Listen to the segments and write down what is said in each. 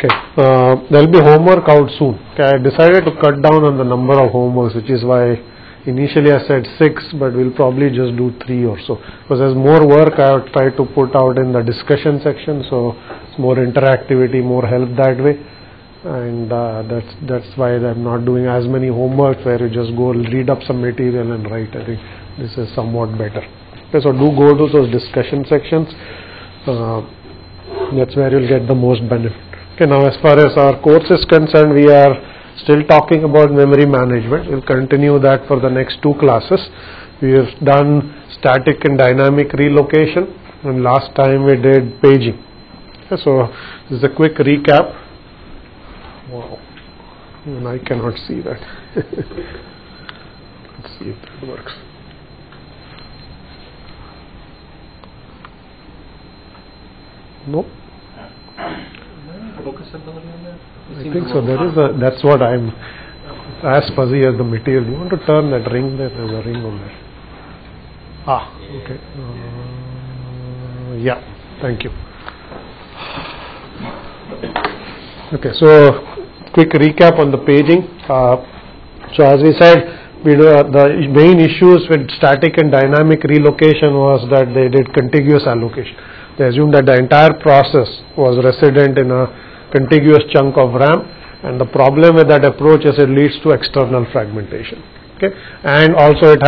Okay, there will be homework out soon. Okay, I decided to cut down on the number of homeworks, which is why initially I said 6, but we'll probably just do 3 or so. Because there's more work I have tried to put out in the discussion section, so it's more interactivity, more help that way. And that's why I'm not doing as many homeworks where you just go read up some material and write. I think this is somewhat better. Okay, so do go to those discussion sections. That's where you'll get the most benefit. Okay, now as far as our course is concerned, we are still talking about memory management. We'll continue that for the next 2 classes. We have done static and dynamic relocation, and last time we did paging. Okay, so this is a quick recap. Wow, and I cannot see that. Let's see if that works. Nope. Focus ability on that? I think so. That's what I'm as fuzzy as the material. You want to turn that ring there? There's a ring on there. Okay. Yeah. Thank you. Okay. So, quick recap on the paging. So, as we said, the main issues with static and dynamic relocation was that they did contiguous allocation. They assumed that the entire process was resident in a contiguous chunk of RAM, and the problem with that approach is it leads to external fragmentation. Okay, and also it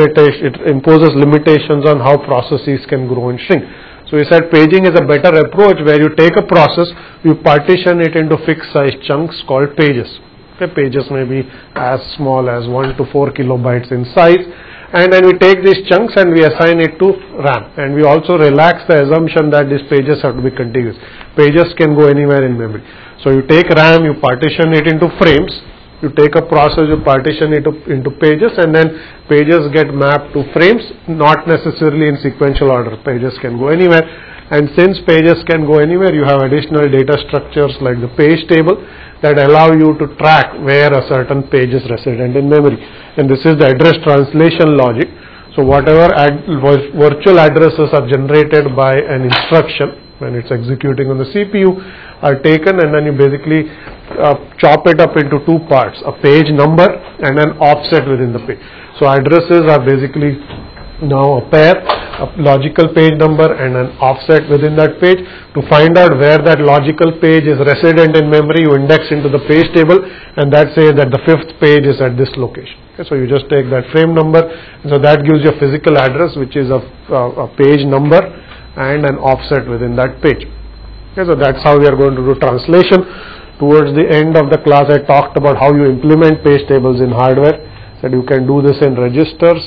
imposes limitations on how processes can grow and shrink. So we said paging is a better approach where you take a process, you partition it into fixed size chunks called pages. Okay, pages may be as small as 1 to 4 kilobytes in size, and then we take these chunks and we assign it to RAM, and we also relax the assumption that these pages have to be contiguous. Pages can go anywhere in memory. So you take RAM, you partition it into frames, you take a process, you partition it into pages, and then pages get mapped to frames, not necessarily in sequential order. Pages can go anywhere, and since pages can go anywhere, you have additional data structures like the page table that allow you to track where a certain page is resident in memory. And this is the address translation logic. So whatever virtual addresses are generated by an instruction when it's executing on the CPU are taken, and then you basically chop it up into 2 parts, a page number and an offset within the page. So addresses are basically now a pair, a logical page number and an offset within that page. To find out where that logical page is resident in memory, you index into the page table, and that says that the 5th page is at this location. Okay, so you just take that frame number, and so that gives you a physical address, which is a page number and an offset within that page. Okay, so that's how we are going to do translation. Towards the end of the class, I talked about how you implement page tables in hardware. Said you can do this in registers,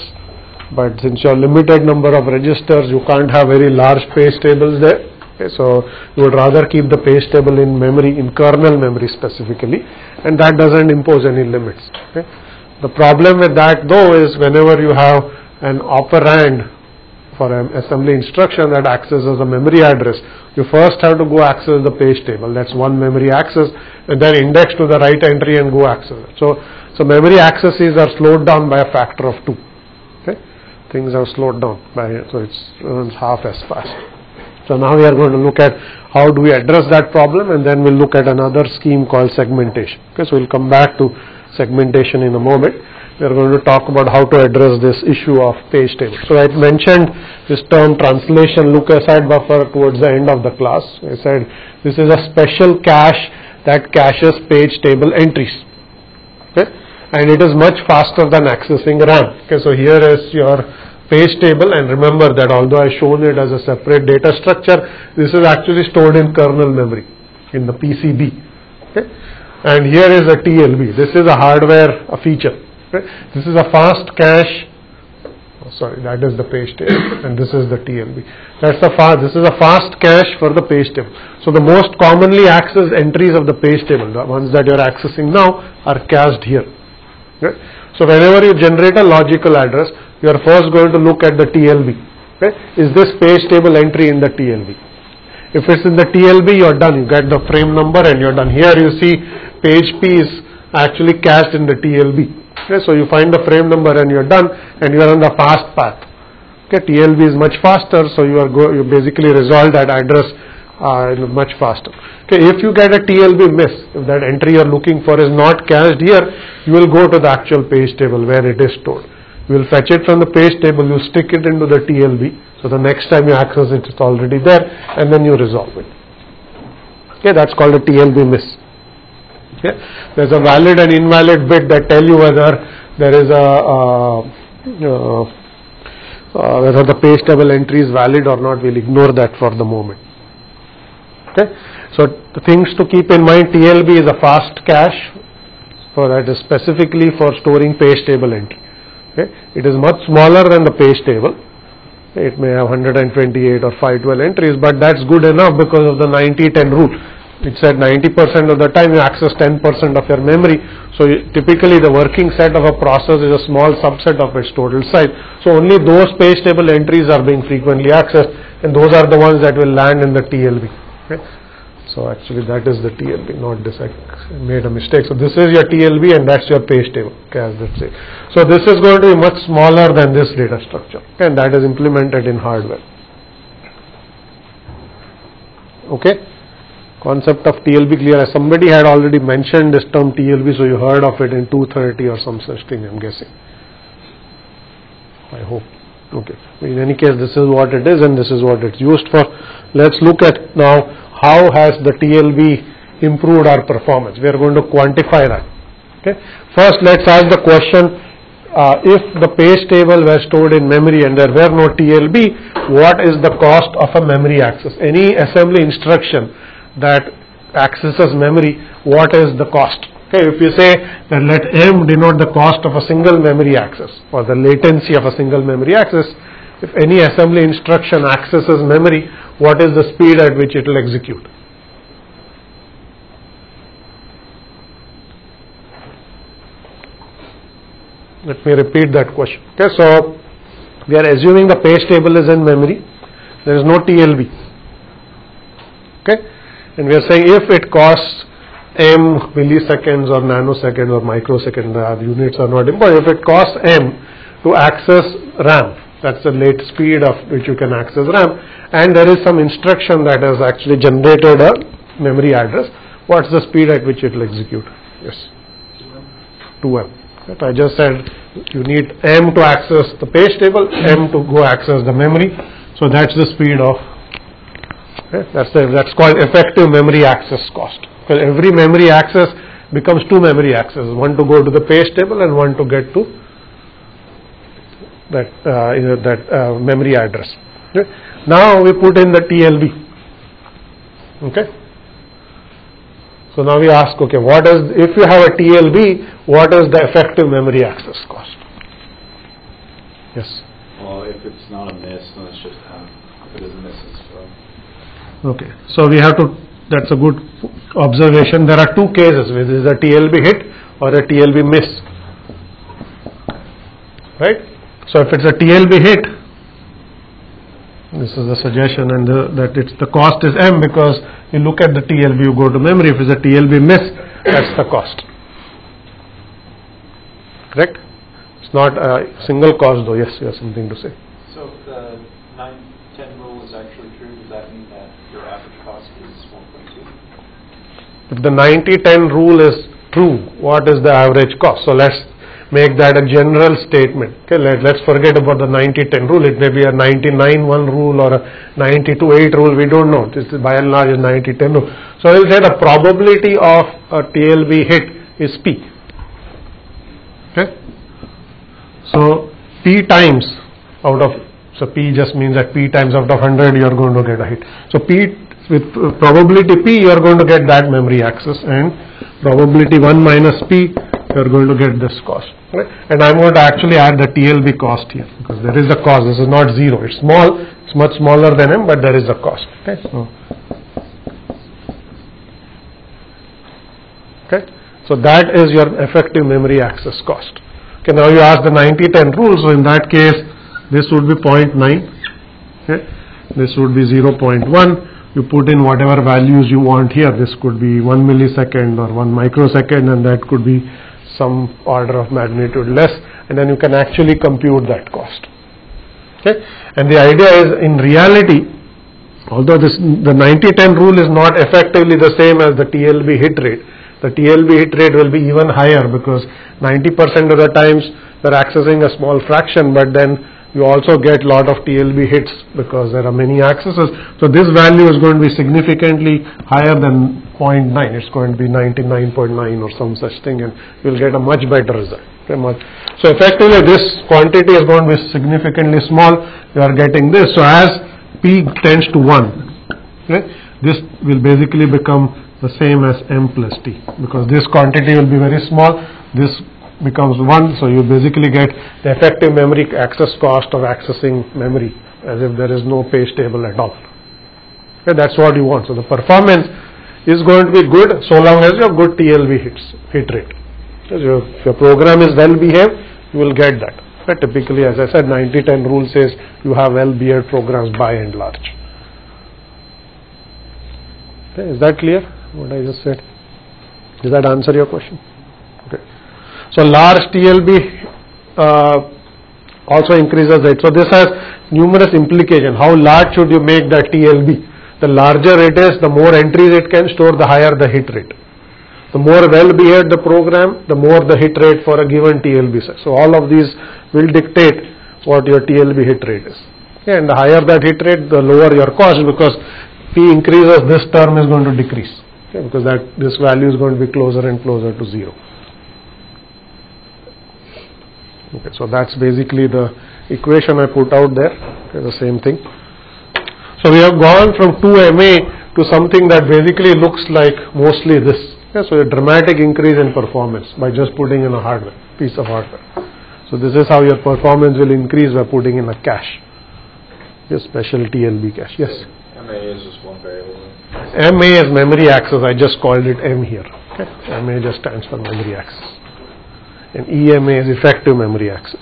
but since you have limited number of registers, you can't have very large page tables there. Okay, so you would rather keep the page table in memory, in kernel memory specifically, and that doesn't impose any limits. Okay. The problem with that though is whenever you have an operand for an assembly instruction that accesses a memory address, you first have to go access the page table. That's one memory access, and then index to the right entry and go access it. So memory accesses are slowed down by a factor of 2. Okay, things are slowed down by, so it runs half as fast. So now we are going to look at how do we address that problem, and then we'll look at another scheme called segmentation. Okay, so we'll come back to segmentation in a moment. We are going to talk about how to address this issue of page tables. So I mentioned this term translation look-aside buffer towards the end of the class. I said this is a special cache that caches page table entries. Okay, and it is much faster than accessing RAM. Okay, so here is your page table, and remember that although I shown it as a separate data structure, this is actually stored in kernel memory in the PCB. Okay, and here is a TLB. This is a hardware feature. Okay. This is a fast cache. That is the page table, and this is the TLB. This is a fast cache for the page table. So the most commonly accessed entries of the page table, the ones that you are accessing now, are cached here. Okay. So whenever you generate a logical address, you are first going to look at the TLB. Okay. Is this page table entry in the TLB? If it's in the TLB, you are done. You get the frame number and you are done. Here you see page P is actually cached in the TLB. Okay, so you find the frame number and you are done, and you are on the fast path. Okay, TLB is much faster, so you basically resolve that address much faster. Okay, if you get a TLB miss, if that entry you are looking for is not cached here, you will go to the actual page table where it is stored. You will fetch it from the page table, you stick it into the TLB, so the next time you access it, it's already there, and then you resolve it. Okay, that's called a TLB miss. Okay, there's a valid and invalid bit that tell you whether there is whether the page table entry is valid or not. We'll ignore that for the moment. Okay, so the things to keep in mind: TLB is a fast cache, so that is specifically for storing page table entry. Okay, it is much smaller than the page table. It may have 128 or 512 entries, but that's good enough because of the 90-10 rule. It said 90% of the time you access 10% of your memory. So typically the working set of a process is a small subset of its total size. So only those page table entries are being frequently accessed, and those are the ones that will land in the TLB. Okay? So actually that is the TLB, not this. I made a mistake. So this is your TLB and that's your page table. Okay, as let's say. So this is going to be much smaller than this data structure, okay, and that is implemented in hardware. Okay. Concept of TLB clear? Somebody had already mentioned this term TLB, so you heard of it in 230 or some such thing, I'm guessing. I hope. Okay. In any case, this is what it is and this is what it's used for. Let's look at now how has the TLB improved our performance. We are going to quantify that. Okay. First, let's ask the question, if the page table were stored in memory and there were no TLB, what is the cost of a memory access? Any assembly instruction that accesses memory, what is the cost? Okay, if you say that let M denote the cost of a single memory access or the latency of a single memory access, if any assembly instruction accesses memory, what is the speed at which it will execute? Let me repeat that question. Okay, so we are assuming the page table is in memory, there is no TLB. Okay. And we are saying if it costs m milliseconds or nanoseconds or microseconds, the units are not important. If it costs m to access RAM, that's the rate speed of which you can access RAM, and there is some instruction that has actually generated a memory address, what's the speed at which it will execute? Yes, 2m. Right? I just said you need m to access the page table, m to go access the memory, so that's the speed of. Okay, that's called effective memory access cost. Because every memory access becomes two memory accesses, one to go to the page table and one to get to that memory address. Okay. Now we put in the TLB. Okay. So now we ask, okay, what is, if you have a TLB, what is the effective memory access cost? Yes. Well, if it's not a miss, then it's just M. If it is a miss, it's okay, so we have to, that's a good observation. There are two cases, whether it is a TLB hit or a TLB miss. Right? So if it's a TLB hit, this is the suggestion, and that it's the cost is M because you look at the TLB, you go to memory. If it's a TLB miss, that's the cost. Correct? It's not a single cost though. Yes, you have something to say. So if the 9-10 rule is actually true, does that mean that your average cost is 1.2? If the 90-10 rule is true, what is the average cost? So let's make that a general statement. Okay, let's forget about the 90-10 rule. It may be a 99-1 rule or a 92-8 rule. We don't know. This is by and large a 90-10 rule. So we'll say the probability of a TLB hit is P. Okay. So P times out of, so P just means that P times out of 100 you are going to get a hit. So P with probability P you are going to get that memory access, and probability 1 minus P you are going to get this cost. Right? And I'm going to actually add the TLB cost here because there is a cost. This is not zero. It's small. It's much smaller than M, but there is a cost. Okay. So that is your effective memory access cost. Okay. Now you ask the 90-10 rule. So in that case, this would be 0.9. Okay. This would be 0.1. You put in whatever values you want here. This could be 1 millisecond or 1 microsecond, and that could be some order of magnitude less, and then you can actually compute that cost. Okay, and the idea is, in reality, although the 90-10 rule is not effectively the same as the TLB hit rate. The TLB hit rate will be even higher because 90% of the times they're accessing a small fraction, but then you also get a lot of TLB hits because there are many accesses. So this value is going to be significantly higher than 0.9. It's going to be 99.9 or some such thing, and you'll get a much better result. So effectively this quantity is going to be significantly small. You are getting this. So as P tends to 1, this will basically become the same as M plus T, because this quantity will be very small. This becomes 1, so you basically get the effective memory access cost of accessing memory as if there is no page table at all. That's what you want. So the performance is going to be good so long as you have good TLB hit rate. If your program is well behaved, you will get that. But typically, as I said, 90-10 rule says you have well behaved programs by and large. Okay, is that clear, what I just said? Does that answer your question? Okay. So large TLB also increases it. So this has numerous implications. How large should you make that TLB? The larger it is, the more entries it can store, the higher the hit rate. The more well behaved the program, the more the hit rate for a given TLB set. So all of these will dictate what your TLB hit rate is. Okay, and the higher that hit rate, the lower your cost, because P increases, this term is going to decrease. Okay, because this value is going to be closer and closer to 0. Okay, so that's basically the equation I put out there. Okay, the same thing. So we have gone from 2MA to something that basically looks like mostly this. Okay, so a dramatic increase in performance by just putting in a piece of hardware. So this is how your performance will increase by putting in a cache, a special TLB cache. Yes? MA is just one variable. MA is memory access. I just called it M here. Okay? MA just stands for memory access. And EMA is effective memory access.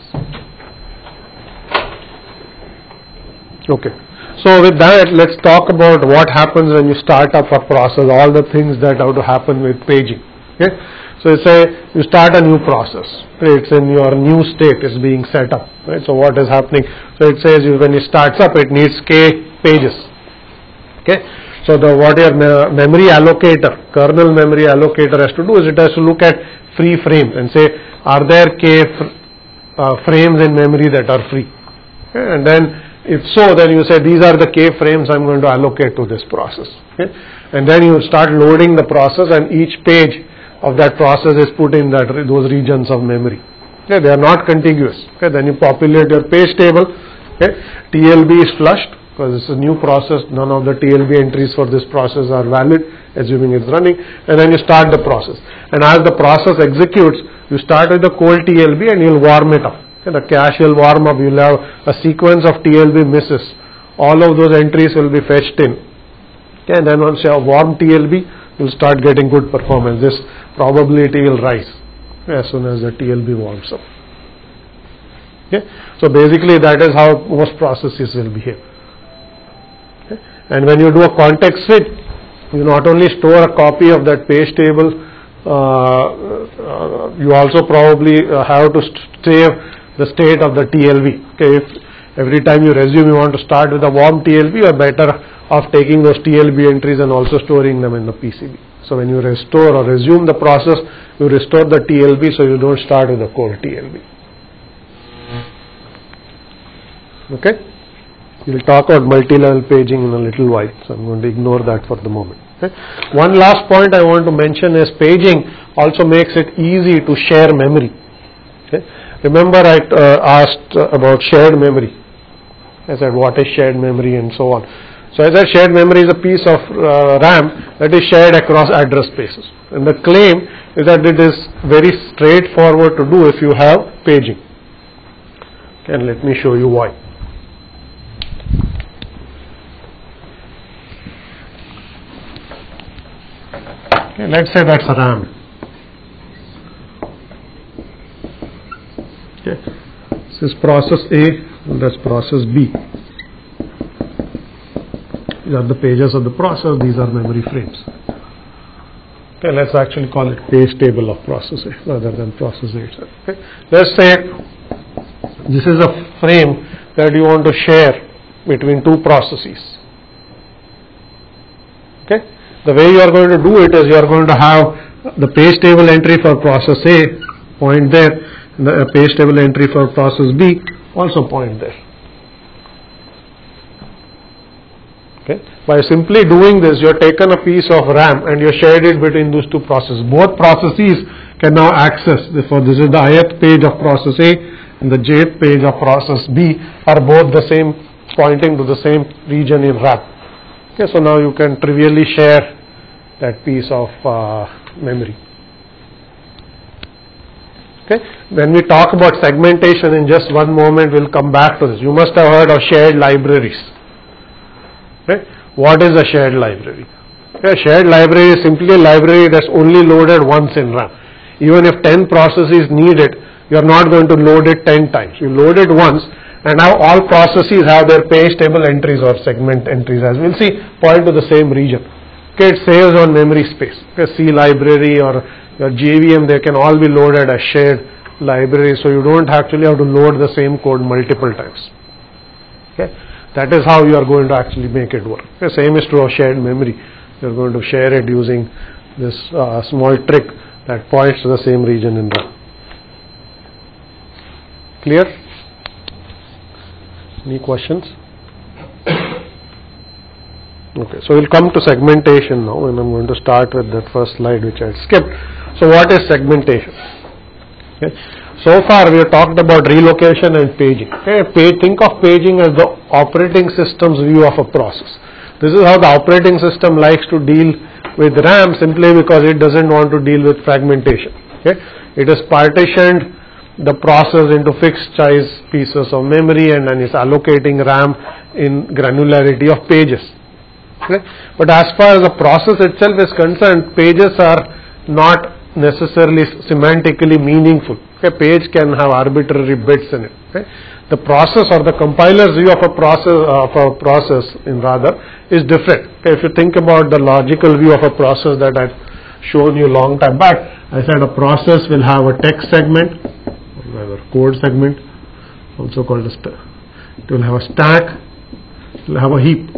Okay. So with that, let's talk about what happens when you start up a process, all the things that have to happen with paging. Okay. So you start a new process. Right? It's in your new state, it's being set up. Right? So what is happening? So it says when it starts up, it needs K pages. Okay. So what your memory allocator, kernel memory allocator has to do is it has to look at free frames and say, are there K frames in memory that are free? Okay? And then if so, then you say these are the K frames I'm going to allocate to this process. Okay? And then you start loading the process, and each page of that process is put in those regions of memory. Okay? They are not contiguous. Okay? Then you populate your page table. Okay? TLB is flushed because it's a new process. None of the TLB entries for this process are valid, assuming it's running. And then you start the process. And as the process executes, you start with the cold TLB and you'll warm it up. The cache will warm up, you'll have a sequence of TLB misses. All of those entries will be fetched in. Okay, and then once you have warm TLB, you'll start getting good performance. This probability will rise as soon as the TLB warms up. Okay, so basically that is how most processes will behave. Okay, and when you do a context switch, you not only store a copy of that page table, you also probably have to save the state of the TLB. Okay, if every time you resume you want to start with a warm TLB, you are better off taking those TLB entries and also storing them in the PCB. So when you restore or resume the process, you restore the TLB so you don't start with a cold TLB. Okay, we'll talk about multi-level paging in a little while, so I'm going to ignore that for the moment. Okay. One last point I want to mention is paging also makes it easy to share memory. Okay. Remember I asked about shared memory. I said what is shared memory and so on. So I said shared memory is a piece of RAM that is shared across address spaces. And the claim is that it is very straightforward to do if you have paging. Okay, and let me show you why. Okay, let's say that's a RAM. Okay. This is process A and that's process B. These are the pages of the process, these are memory frames. Okay, let's actually call it page table of process A rather than process A itself. Okay. Let's say this is a frame that you want to share between two processes. Okay. The way you are going to do it is you are going to have the page table entry for process A point there, and the page table entry for process B also point there. Okay. By simply doing this, you have taken a piece of RAM and you shared it between those two processes. Both processes can now access. Therefore, this is the ith page of process A and the jth page of process B are both the same, pointing to the same region in RAM. Okay, so now you can trivially share that piece of memory. Okay. When we talk about segmentation in just one moment, we'll come back to this. You must have heard of shared libraries. Okay. What is a shared library? Okay. A shared library is simply a library that's only loaded once in RAM. Even if 10 processes need it, you are not going to load it 10 times. You load it once, and now all processes have their page table entries or segment entries, as we'll see, point to the same region. Okay, it saves on memory space. Okay, C library or your JVM, they can all be loaded as shared library, so you don't actually have to load the same code multiple times. Okay, that is how you are going to actually make it work. Okay, same is true of shared memory. You are going to share it using this small trick that points to the same region in RAM. Clear? Any questions? Okay, so we'll come to segmentation now, and I'm going to start with that first slide which I skipped. So what is segmentation? Okay. So far we have talked about relocation and paging. Okay. Think of paging as the operating system's view of a process. This is how the operating system likes to deal with RAM, simply because it doesn't want to deal with fragmentation. Okay. It has partitioned the process into fixed size pieces of memory, and then is allocating RAM in granularity of pages. Okay. But as far as the process itself is concerned, pages are not necessarily semantically meaningful. Okay. Page can have arbitrary bits in it. Okay. The process or the compiler's view of a process is different. Okay. If you think about the logical view of a process that I've shown you long time back, I said a process will have a text segment, or code segment, also called a stack. It will have a stack, it will have a heap.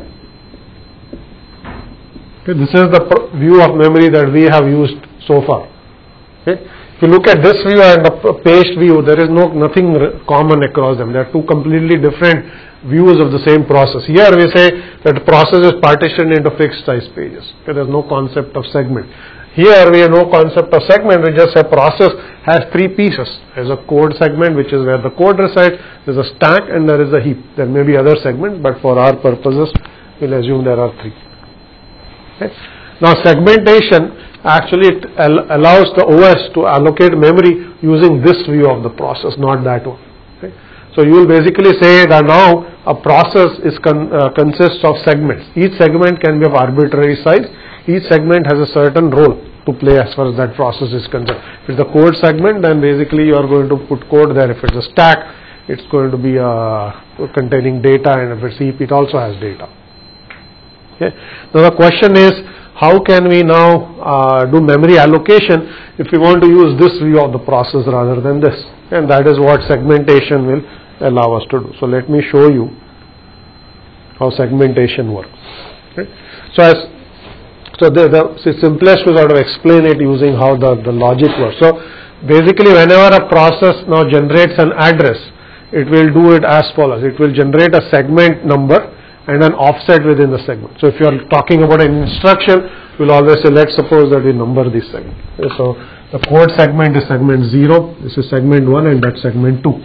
Okay, this is the view of memory that we have used so far. Okay. If you look at this view and the paged view, there is nothing common across them. They are two completely different views of the same process. Here we say that the process is partitioned into fixed size pages. Okay, there is no concept of segment. Here we have no concept of segment. We just say process has three pieces. There is a code segment, which is where the code resides. There is a stack, and there is a heap. There may be other segments, but for our purposes, we'll assume there are three. Okay. Now segmentation actually allows the OS to allocate memory using this view of the process, not that one. Okay. So you will basically say that now a process is consists of segments. Each segment can be of arbitrary size. Each segment has a certain role to play as far as that process is concerned. If it's the code segment, then basically you are going to put code there. If it's a stack, it's going to be containing data, and if it's heap, it also has data. Okay. Now the question is, how can we now do memory allocation if we want to use this view of the process rather than this? And that is what segmentation will allow us to do. So let me show you how segmentation works. Okay. So the simplest to sort of explain it using how the logic works. So basically, whenever a process now generates an address, it will do it as follows. It will generate a segment number and an offset within the segment. So if you are talking about an instruction, we'll always say, let's suppose that we number this segment. Okay, so the code segment is segment 0, this is segment 1, and that's segment 2.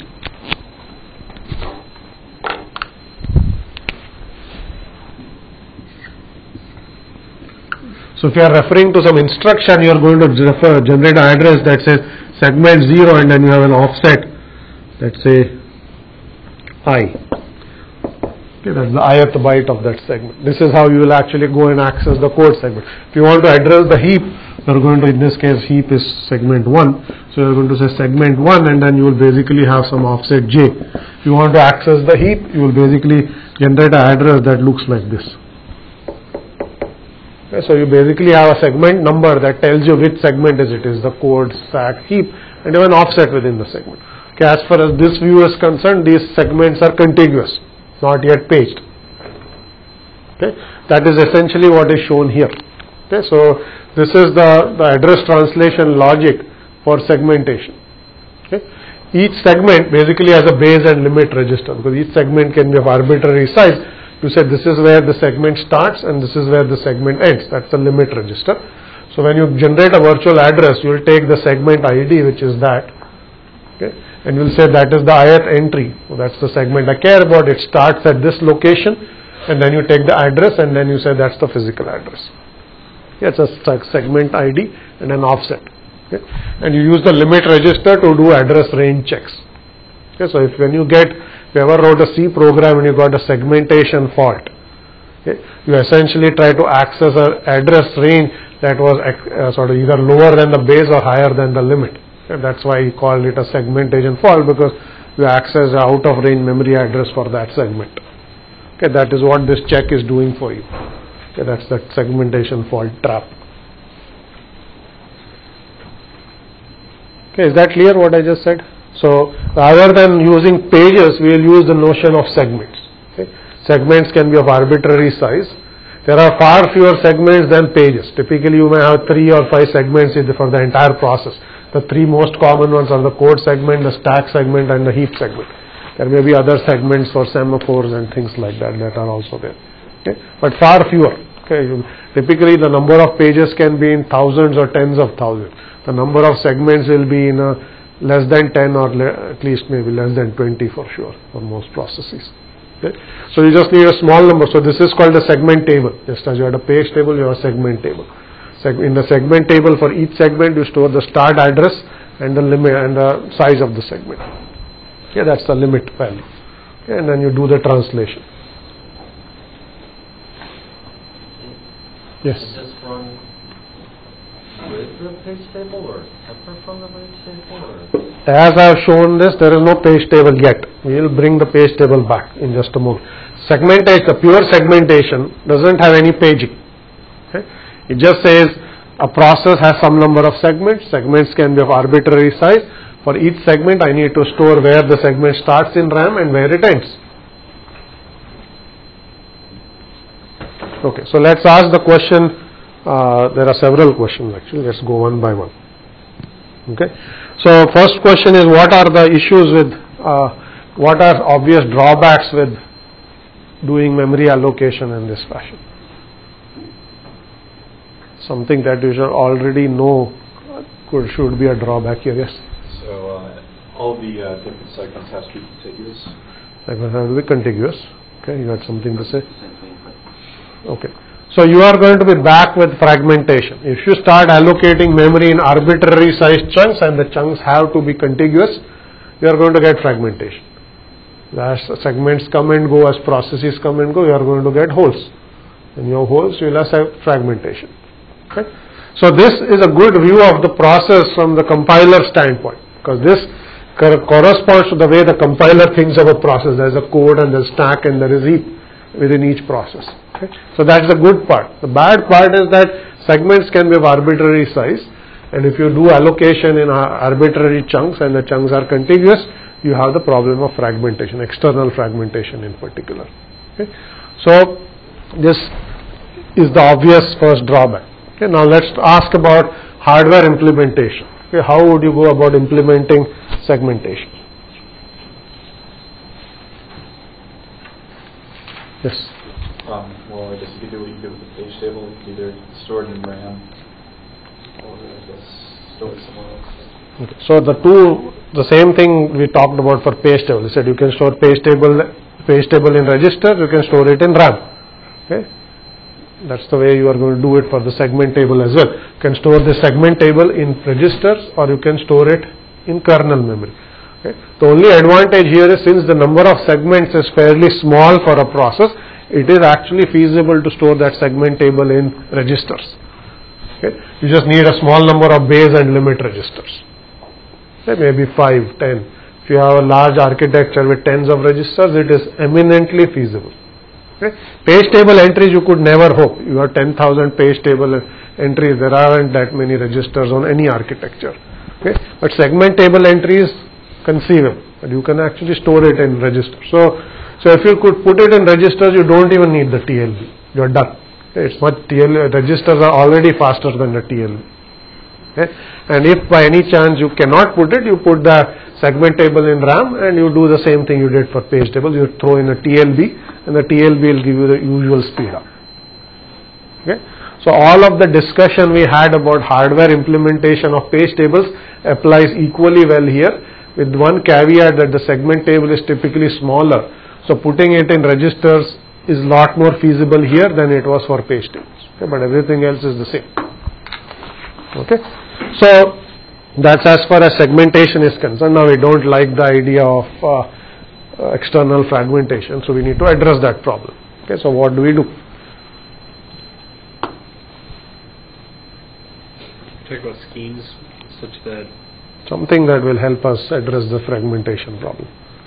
So if you are referring to some instruction, you are going to generate an address that says segment 0, and then you have an offset, let's say I. Okay, that's the ith byte of that segment. This is how you will actually go and access the code segment. If you want to address the heap, you are going to, in this case, heap is segment 1. So you are going to say segment 1, and then you will basically have some offset j. If you want to access the heap, you will basically generate an address that looks like this. Okay, so you basically have a segment number that tells you which segment is it. Is the code, stack, heap, and you have an offset within the segment. Okay, as far as this view is concerned, these segments are contiguous, not yet paged. Okay, that is essentially what is shown here. Okay, so this is the address translation logic for segmentation. Okay, each segment basically has a base and limit register, because each segment can be of arbitrary size. You said this is where the segment starts and this is where the segment ends. That's the limit register. So when you generate a virtual address, you will take the segment ID, which is that, okay, and you will say that is the ith entry. So that's the segment I care about. It starts at this location, and then you take the address, and then you say that's the physical address. It's a segment ID and an offset. Okay. And you use the limit register to do address range checks. Okay. So if when you ever wrote a C program and you got a segmentation fault, okay, you essentially try to access an address range that was sort of either lower than the base or higher than the limit. Okay. That's why you call it a segmentation fault, because you access the out of range memory address for that segment. Okay. That is what this check is doing for you. Okay, that's the segmentation fault trap. Okay, is that clear what I just said? So rather than using pages, we will use the notion of segments. Okay. Segments can be of arbitrary size. There are far fewer segments than pages. Typically you may have 3 or 5 segments for the entire process. The 3 most common ones are the code segment, the stack segment, and the heap segment. There may be other segments for semaphores and things like that are also there. Okay. But far fewer. Okay. Typically the number of pages can be in thousands or tens of thousands. The number of segments will be in less than 10 or at least maybe less than 20 for sure for most processes. Okay. So you just need a small number. So this is called a segment table. Just as you had a page table, you have a segment table. In the segment table, for each segment you store the start address and the limit and the size of the segment. Okay, that's the limit value. Okay, and then you do the translation. Yes. Is this run with the page table or separate from the page table? Or? As I have shown this, there is no page table yet. We will bring the page table back in just a moment. Segmentation, the pure segmentation doesn't have any paging. Okay? It just says a process has some number of segments. Segments can be of arbitrary size. For each segment, I need to store where the segment starts in RAM and where it ends. Okay, so let's ask the question. There are several questions actually. Let's go one by one. Okay, so first question is, what are the issues with, what are obvious drawbacks with doing memory allocation in this fashion? Something that you should already know should be a drawback here. Yes. So all the different segments have to be contiguous. Segments have to be contiguous. Okay, you got something to say? Okay. So you are going to be back with fragmentation. If you start allocating memory in arbitrary sized chunks and the chunks have to be contiguous, you are going to get fragmentation. As segments come and go, as processes come and go, you are going to get holes. In your holes, you will have fragmentation. Okay. So this is a good view of the process from the compiler standpoint, because this corresponds to the way the compiler thinks of a process. There is a code and there is stack and there is heap within each process. Okay. So that's the good part. The bad part is that segments can be of arbitrary size, and if you do allocation in arbitrary chunks and the chunks are contiguous, you have the problem of fragmentation, external fragmentation in particular. Okay. So this is the obvious first drawback. Okay. Now let's ask about hardware implementation. Okay. How would you go about implementing segmentation? Yes. Well, I guess you could do what you do with the page table. You could either store it in RAM or I guess store it somewhere else. Okay. So the same thing we talked about for page table. We said you can store page table in register. You can store it in RAM. Okay. That's the way you are going to do it for the segment table as well. You can store the segment table in registers or you can store it in kernel memory. Okay. The only advantage here is, since the number of segments is fairly small for a process, it is actually feasible to store that segment table in registers. Okay. You just need a small number of base and limit registers. Okay. Maybe 5, 10. If you have a large architecture with tens of registers, it is eminently feasible. Okay. Page table entries you could never hope. You have 10,000 page table entries. There aren't that many registers on any architecture. Okay. But segment table entries conceivable, but you can actually store it in registers. So if you could put it in registers, you don't even need the TLB. you're done. It's much registers are already faster than the TLB. Okay? And if by any chance you cannot put it, you put the segment table in RAM and you do the same thing you did for page table. You throw in a TLB and the TLB will give you the usual speed up. Okay? So all of the discussion we had about hardware implementation of page tables applies equally well here, with one caveat that the segment table is typically smaller. So putting it in registers is a lot more feasible here than it was for page tables. Okay? But everything else is the same. Okay? So that's as far as segmentation is concerned. Now we don't like the idea of external fragmentation, so we need to address that problem. Okay? So what do we do? Talk about schemes such that Something that will help us address the fragmentation problem.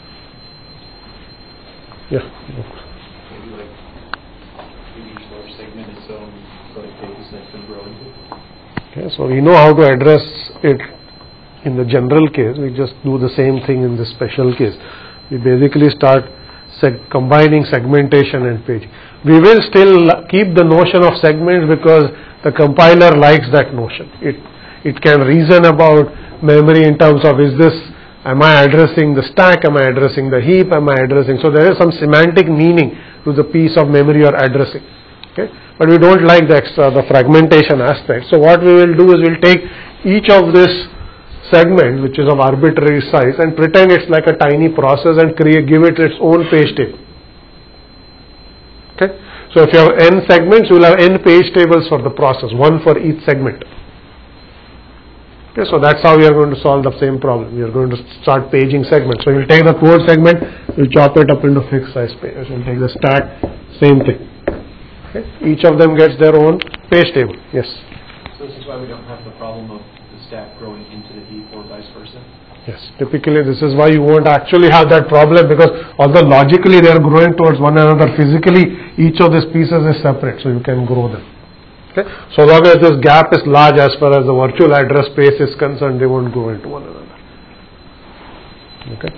Yeah. Maybe like each large segment its own set of pages that can grow into. Okay, so we know how to address it in the general case. We just do the same thing in the special case. We basically start combining segmentation and paging. We will still keep the notion of segments because the compiler likes that notion. It can reason about memory in terms of am I addressing the stack, am I addressing the heap, am I addressing, so there is some semantic meaning to the piece of memory you are addressing. Okay? But we don't like the fragmentation aspect. So what we will do is we'll take each of this segment, which is of arbitrary size, and pretend it's like a tiny process and give it its own page table. Okay? So if you have n segments, you will have n page tables for the process, one for each segment. Okay, so that's how we are going to solve the same problem. We are going to start paging segments. So we'll take the code segment, we'll chop it up into fixed size pages. We'll take the stack, same thing. Okay? Each of them gets their own page table. Yes. So this is why we don't have the problem of the stack growing into the heap or vice versa? Yes. Typically this is why you won't actually have that problem, because although logically they are growing towards one another, physically each of these pieces is separate, so you can grow them. Okay. So long as this gap is large as far as the virtual address space is concerned, they won't go into one another. Okay.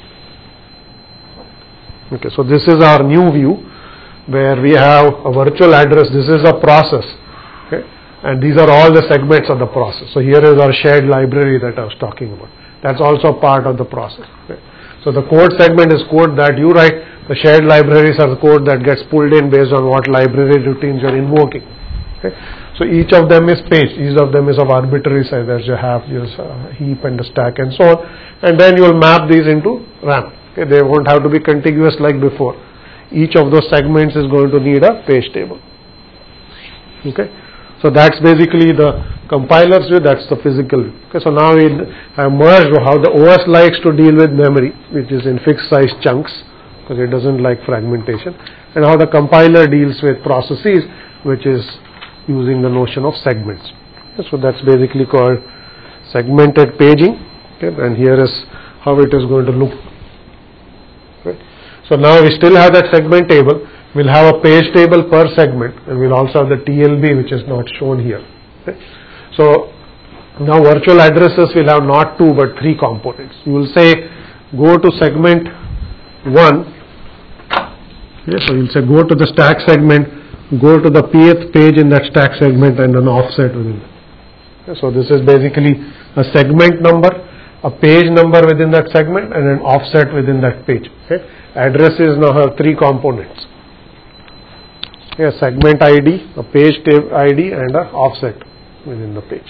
Okay. So this is our new view where we have a virtual address. This is a process. Okay. And these are all the segments of the process. So here is our shared library that I was talking about. That's also part of the process. Okay. So the code segment is code that you write. The shared libraries are the code that gets pulled in based on what library routines you are invoking. Okay. So each of them is page, each of them is of arbitrary size, as you have your heap and the stack and so on, and then you will map these into RAM. Okay. They won't have to be contiguous like before. Each of those segments is going to need a page table. Okay. So that's basically the compiler's view, that's the physical view. Okay. So now we have merged how the OS likes to deal with memory, which is in fixed size chunks, because it doesn't like fragmentation, and how the compiler deals with processes, which is using the notion of segments. Okay, so that's basically called segmented paging. Okay, and here is how it is going to look. Okay. So now we still have that segment table. We'll have a page table per segment, and we'll also have the TLB, which is not shown here. Okay. So now virtual addresses will have not 2 but 3 components. You will say go to segment 1. Okay, so you'll say go to the stack segment, go to the pth page in that stack segment, and an offset within it. Okay, so this is basically a segment number, a page number within that segment, and an offset within that page. Okay. Addresses now have 3 components. Okay, a segment ID, a page ID, and an offset within the page.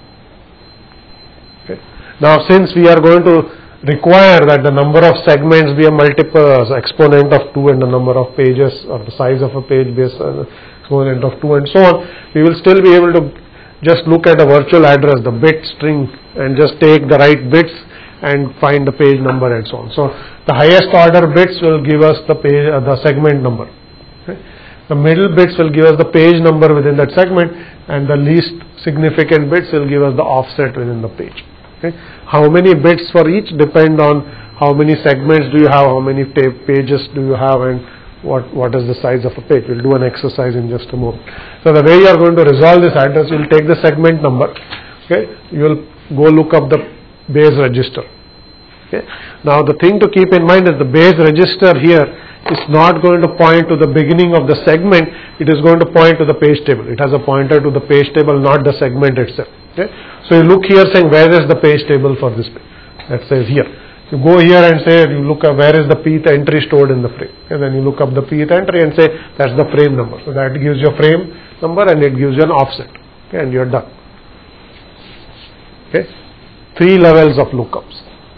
Okay. Now since we are going to require that the number of segments be a multiple exponent of 2 and the number of pages or the size of a page be an exponent of 2 and so on, we will still be able to just look at a virtual address, the bit string, and just take the right bits and find the page number and so on. So the highest order bits will give us the page, the segment number. Okay. The middle bits will give us the page number within that segment, and the least significant bits will give us the offset within the page. Okay. How many bits for each depend on how many segments do you have, how many pages do you have, and what is the size of a page. We'll do an exercise in just a moment. So the way you are going to resolve this address, you will take the segment number. Okay. You will go look up the base register. Okay. Now the thing to keep in mind is the base register here it's not going to point to the beginning of the segment, it is going to point to the page table. It has a pointer to the page table, not the segment itself. Okay? So you look here saying where is the page table for this page? That says here. You go here and say, you look up where is the pth entry stored in the frame. And then you look up the pth entry and say that's the frame number. So that gives you a frame number and it gives you an offset. Okay? And you're done. Okay? 3 levels of lookups.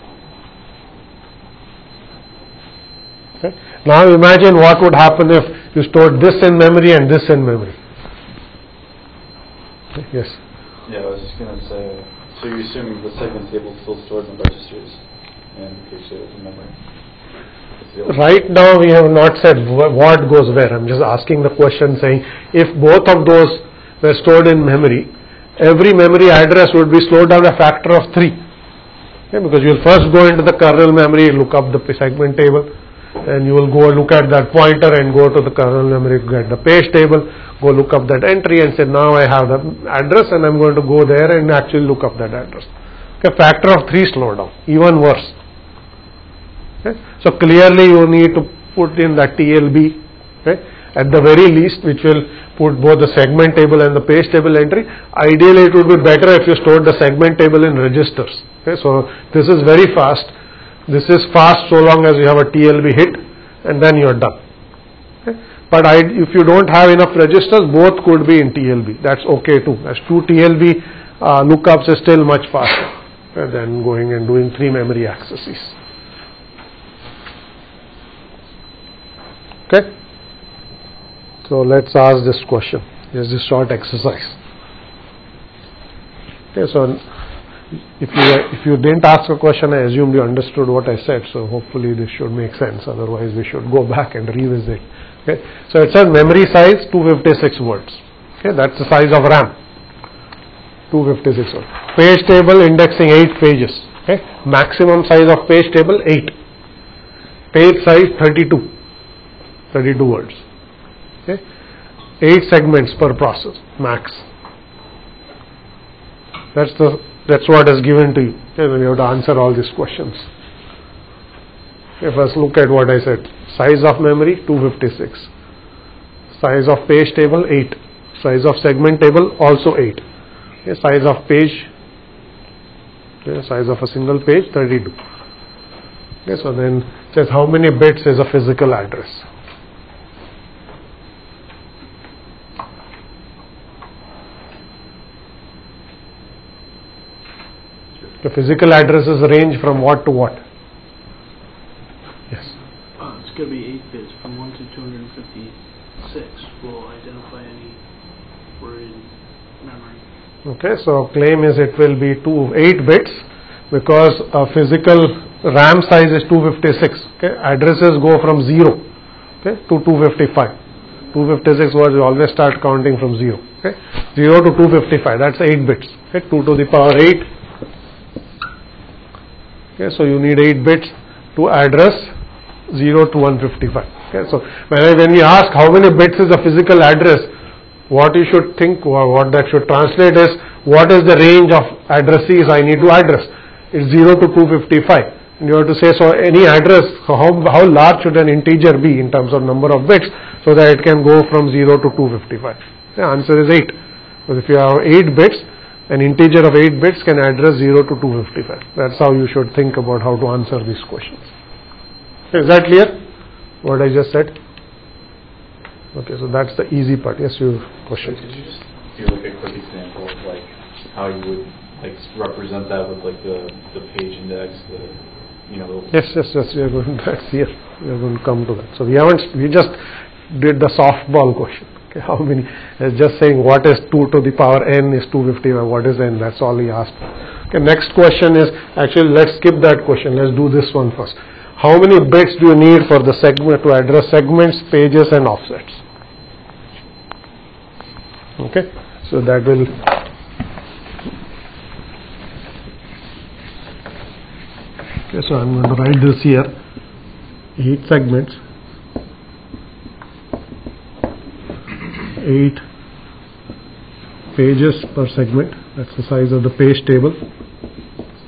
Okay? Now imagine what would happen if you stored this in memory and this in memory. Okay? Yes? Yeah, I was just going to say, so you're assuming the segment table is still stored in registers and page tables in memory? Right now we have not said what goes where. I'm just asking the question saying if both of those were stored in memory, every memory address would be slowed down a factor of 3. Okay, because you will first go into the kernel memory, look up the segment table, and you will go look at that pointer and go to the kernel memory to get the page table, go look up that entry and say now I have the address and I'm going to go there and actually look up that address. Okay, factor of 3 slowdown, even worse. Okay. So clearly you need to put in that TLB, okay, at the very least, which will put both the segment table and the page table entry. Ideally it would be better if you stored the segment table in registers. Okay. So this is very fast. This is fast so long as you have a TLB hit and then you are done. Okay. But if you don't have enough registers, both could be in TLB. That's okay too. As 2 TLB lookups is still much faster than going and doing 3 memory accesses. Okay. So let's ask this question. Here's this short exercise. Okay. So if you didn't ask a question, I assumed you understood what I said. So hopefully this should make sense. Otherwise, we should go back and revisit. Okay. So it says memory size 256 words. Okay. That's the size of RAM. 256 words. Page table indexing 8 pages. Okay. Maximum size of page table 8. Page size 32 words. Okay. 8 segments per process max. That's what is given to you. Okay, when you have to answer all these questions. Okay, first look at what I said. Size of memory 256. Size of page table 8. Size of segment table also 8. Okay, size of page. Okay, size of a single page 32. Okay, so then it says how many bits is a physical address. The physical addresses range from what to what? Yes. It's going to be 8 bits from 1 to 256. Will identify any word in memory. Okay, so claim is it will be 8 bits because a physical RAM size is 256. Okay, addresses go from 0, okay, to 255. 256 words you always start counting from 0. Okay, 0 to 255. That's 8 bits. Okay, 2 to the power 8. Okay, so you need 8 bits to address 0 to 155. Okay, so when we ask how many bits is a physical address, what you should think or what that should translate is what is the range of addresses I need to address. It's 0 to 255. And you have to say, so any address, how large should an integer be in terms of number of bits so that it can go from 0 to 255. The answer is 8. But if you have 8 bits, an integer of 8 bits can address 0 to 255. That's how you should think about how to answer these questions. Is that clear? What I just said? Okay, so that's the easy part. Yes, your question. Could you just give like a quick example of like how you would like represent that with like the page index, Yes. We are going. That's here. We are going to come to that. So we just did the softball question. How many? It's just saying what is 2 to the power n is 255. What is n? That's all he asked. Okay. Next question is actually let's skip that question. Let's do this one first. How many bits do you need for the segment to address segments, pages, and offsets? Okay. So that will. Okay. So I'm going to write this here. 8 segments. 8 pages per segment. That's the size of the page table.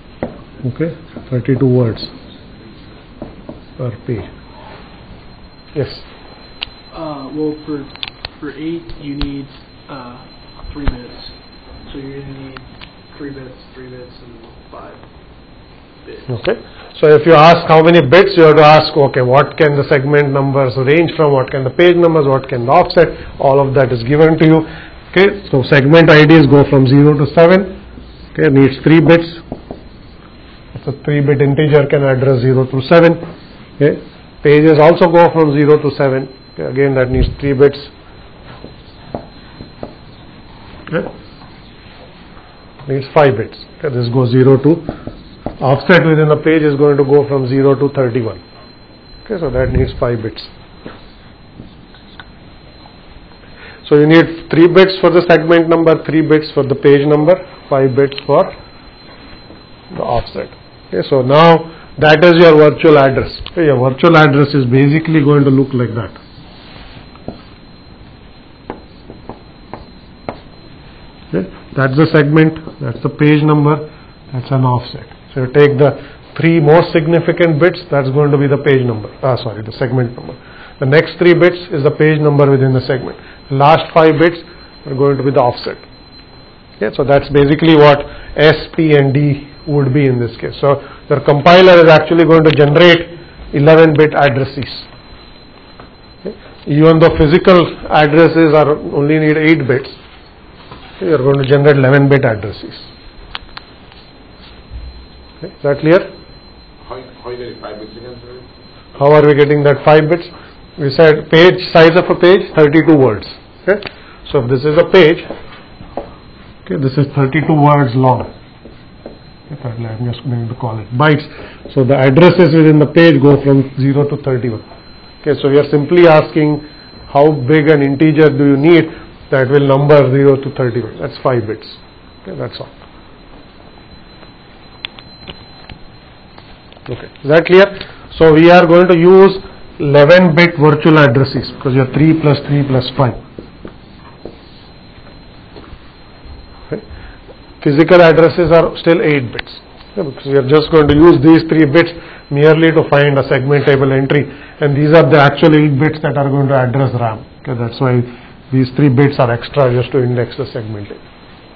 Okay, 32 words per page. Yes. Well, for 8, you need 3 bits. So you're going to need 3 bits, and 5 bits. Okay. So if you ask how many bits, you have to ask, okay, what can the segment numbers range from, what can the page numbers, what can the offset, all of that is given to you. Okay, so segment IDs go from 0 to 7. Okay, needs 3 bits. It's a 3-bit integer, can address 0 to 7. Okay, pages also go from 0 to 7. Okay, again that needs 3 bits. Okay, needs 5 bits. Okay, this goes 0 to offset within the page is going to go from 0 to 31. Okay, so that needs 5 bits. So you need 3 bits for the segment number, 3 bits for the page number, 5 bits for the offset. Okay, so now that is your virtual address. Okay, your virtual address is basically going to look like that. Okay, that's the segment, that's the page number, that's an offset. So you take the 3 most significant bits, that's going to be the page number, the segment number. The next 3 bits is the page number within the segment. The last 5 bits are going to be the offset. Okay, so that's basically what S, P and D would be in this case. So your compiler is actually going to generate 11-bit addresses. Okay. Even though physical addresses are only need 8 bits, okay, you are going to generate 11-bit addresses. Okay, is that clear? How are you getting 5 bits again, sir? How are we getting that 5 bits? We said page size of a page 32 words. Okay, so if this is a page, okay, this is 32 words long. Okay, I'm just going to call it bytes. So the addresses within the page go from 0 to 31. Okay, so we are simply asking how big an integer do you need that will number 0 to 31. That's 5 bits. Okay, that's all. Okay, is that clear? So we are going to use 11-bit virtual addresses because you have 3 plus 3 plus 5. Okay. Physical addresses are still 8 bits. Okay, because we are just going to use these 3 bits merely to find a segment table entry, and these are the actual 8 bits that are going to address RAM. Okay, that's why these 3 bits are extra just to index the segment table.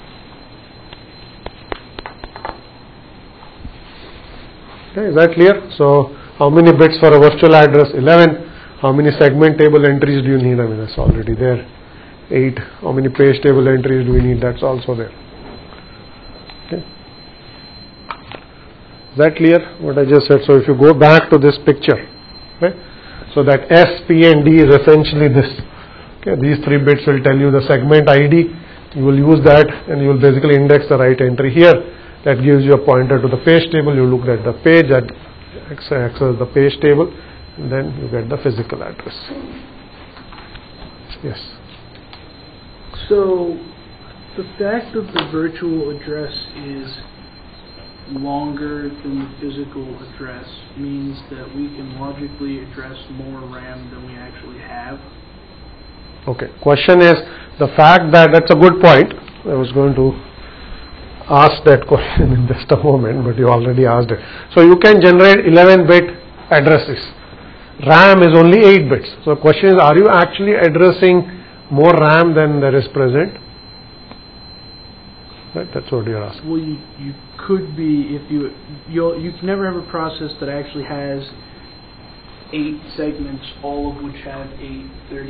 Okay, is that clear? So how many bits for a virtual address? 11. How many segment table entries do you need? I mean, that's already there. 8. How many page table entries do we need? That's also there. Okay. Is that clear what I just said? So if you go back to this picture, okay, so that S, P and D is essentially this. Okay, these 3 bits will tell you the segment ID. You will use that and you will basically index the right entry here. That gives you a pointer to the page table. You look at the page, that access the page table, and then you get the physical address. Yes. So the fact that the virtual address is longer than the physical address means that we can logically address more RAM than we actually have. Okay. Question is the fact that that's a good point. I was going to ask that question in just a moment, but you already asked it. So you can generate 11-bit addresses. RAM is only 8 bits. So the question is, are you actually addressing more RAM than there is present? Right, that's what you're asking. Well, you could be if you can never have a process that actually has 8 segments, all of which have 8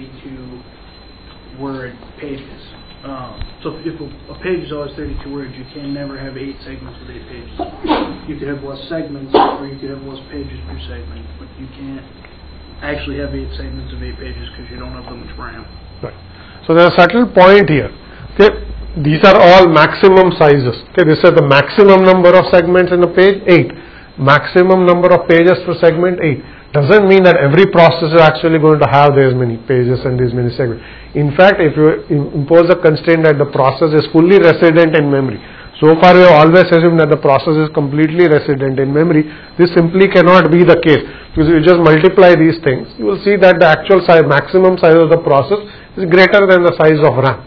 32-word pages. So if a page is always 32 words, you can never have 8 segments with 8 pages. You could have less segments, or you could have less pages per segment, but you can't actually have 8 segments of 8 pages because you don't have that much RAM. Right. So there's a subtle point here. Okay, these are all maximum sizes. Okay, this is the maximum number of segments in a page, 8. Maximum number of pages per segment, 8. Doesn't mean that every process is actually going to have these many pages and these many segments. In fact, if you impose a constraint that the process is fully resident in memory, so far we have always assumed that the process is completely resident in memory. This simply cannot be the case, because if you just multiply these things, you will see that the actual size, maximum size of the process is greater than the size of RAM.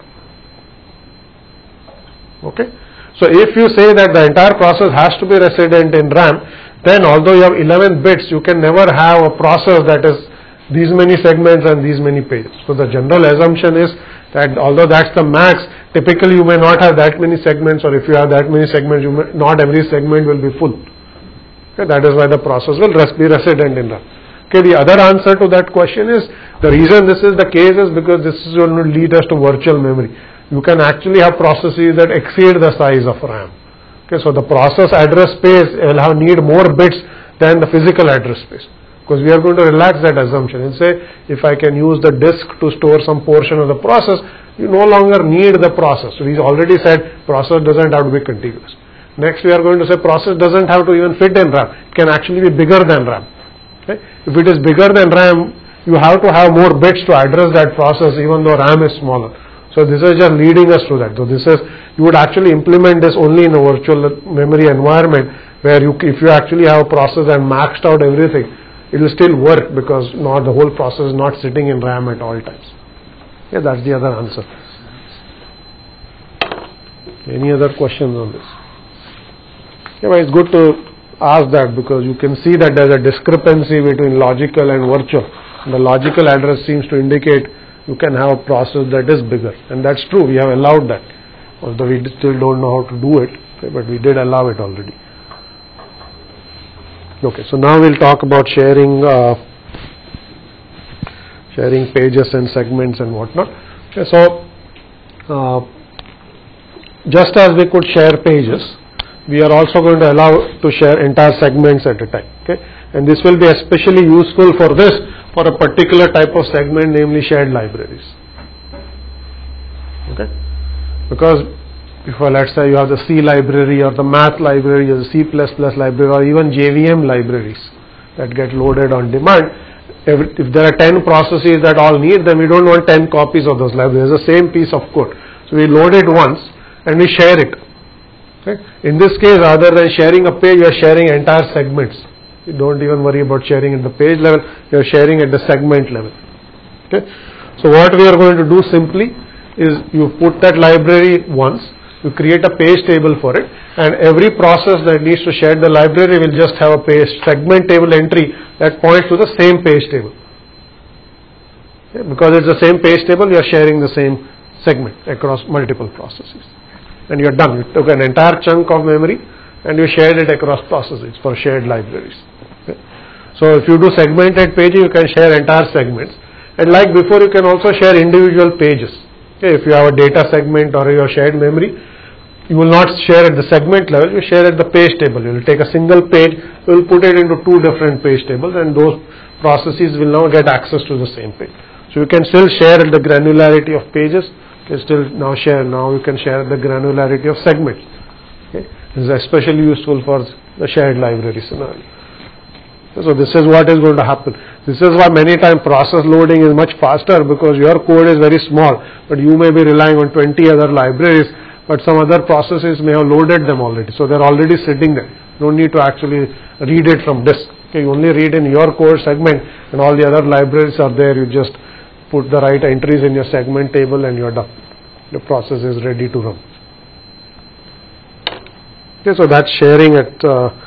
Okay, so if you say that the entire process has to be resident in RAM, then although you have 11 bits, you can never have a process that is these many segments and these many pages. So the general assumption is that although that's the max, typically you may not have that many segments, or if you have that many segments, not every segment will be full. Okay, that is why the process will be resident in RAM. Okay, the other answer to that question is, the reason this is the case is because this is going to lead us to virtual memory. You can actually have processes that exceed the size of RAM. Okay, so the process address space will need more bits than the physical address space, because we are going to relax that assumption and say, if I can use the disk to store some portion of the process, you no longer need the process. We already said process doesn't have to be contiguous. Next we are going to say process doesn't have to even fit in RAM. It can actually be bigger than RAM. Okay? If it is bigger than RAM, you have to have more bits to address that process, even though RAM is smaller. So this is just leading us to that. So this is, you would actually implement this only in a virtual memory environment, where if you actually have a process and maxed out everything, it will still work, because not the whole process is not sitting in RAM at all times. Yeah, that's the other answer. Any other questions on this? Yeah, but it's good to ask that, because you can see that there's a discrepancy between logical and virtual. And the logical address seems to indicate you can have a process that is bigger, and that's true. We have allowed that, although we still don't know how to do it, okay, but we did allow it already. Okay, so now we'll talk about sharing pages and segments and whatnot. Okay, so just as we could share pages, we are also going to allow to share entire segments at a time. Okay, and this will be especially useful for a particular type of segment, namely shared libraries. Okay, because if let's say you have the C library or the math library or the C++ library or even JVM libraries that get loaded on demand, if there are 10 processes that all need them, we don't want 10 copies of those libraries. It's the same piece of code. So we load it once and we share it. Okay? In this case, rather than sharing a page, you are sharing entire segments. You don't even worry about sharing at the page level, you are sharing at the segment level. Okay? So what we are going to do simply is, you put that library once, you create a page table for it, and every process that needs to share the library will just have a page segment table entry that points to the same page table. Okay? Because it's the same page table, you are sharing the same segment across multiple processes. And you are done. You took an entire chunk of memory and you shared it across processes for shared libraries. Okay? So if you do segmented paging, you can share entire segments. And like before, you can also share individual pages. Okay? If you have a data segment or your shared memory, you will not share at the segment level, you share at the page table. You will take a single page, you will put it into two different page tables, and those processes will now get access to the same page. So you can still share at the granularity of pages. You can still now you can share the granularity of segments. Okay? This is especially useful for the shared library scenario. So this is what is going to happen. This is why many times process loading is much faster, because your code is very small, but you may be relying on 20 other libraries, but some other processes may have loaded them already. So they're already sitting there. You don't need to actually read it from disk. Okay, you only read in your code segment, and all the other libraries are there. You just put the right entries in your segment table and you're done. The process is ready to run. Okay, so that's sharing it.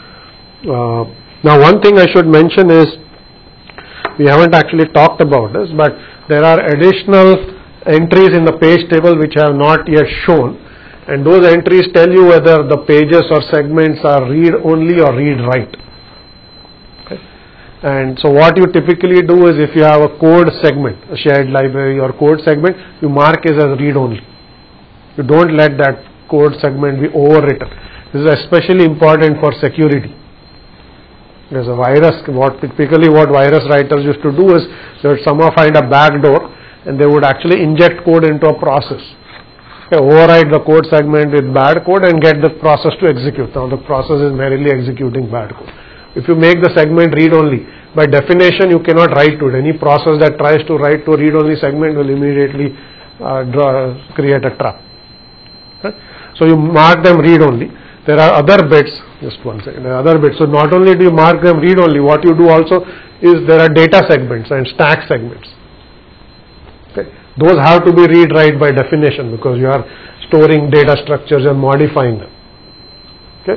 Now one thing I should mention is, we haven't actually talked about this, but there are additional entries in the page table which I have not yet shown, and those entries tell you whether the pages or segments are read only or read write. Okay. And so what you typically do is, if you have a code segment, a shared library or code segment, you mark it as read only. You don't let that code segment be overwritten. This is especially important for security. There's a virus, what virus writers used to do is, they would somehow find a backdoor and they would actually inject code into a process. Okay, override the code segment with bad code and get the process to execute. Now the process is merely executing bad code. If you make the segment read only, by definition you cannot write to it. Any process that tries to write to a read only segment will immediately create a trap. Okay? So you mark them read only. There are other bits, just one second, there are other bits. So not only do you mark them read only, what you do also is, there are data segments and stack segments. Okay. Those have to be read write by definition, because you are storing data structures and modifying them. Okay.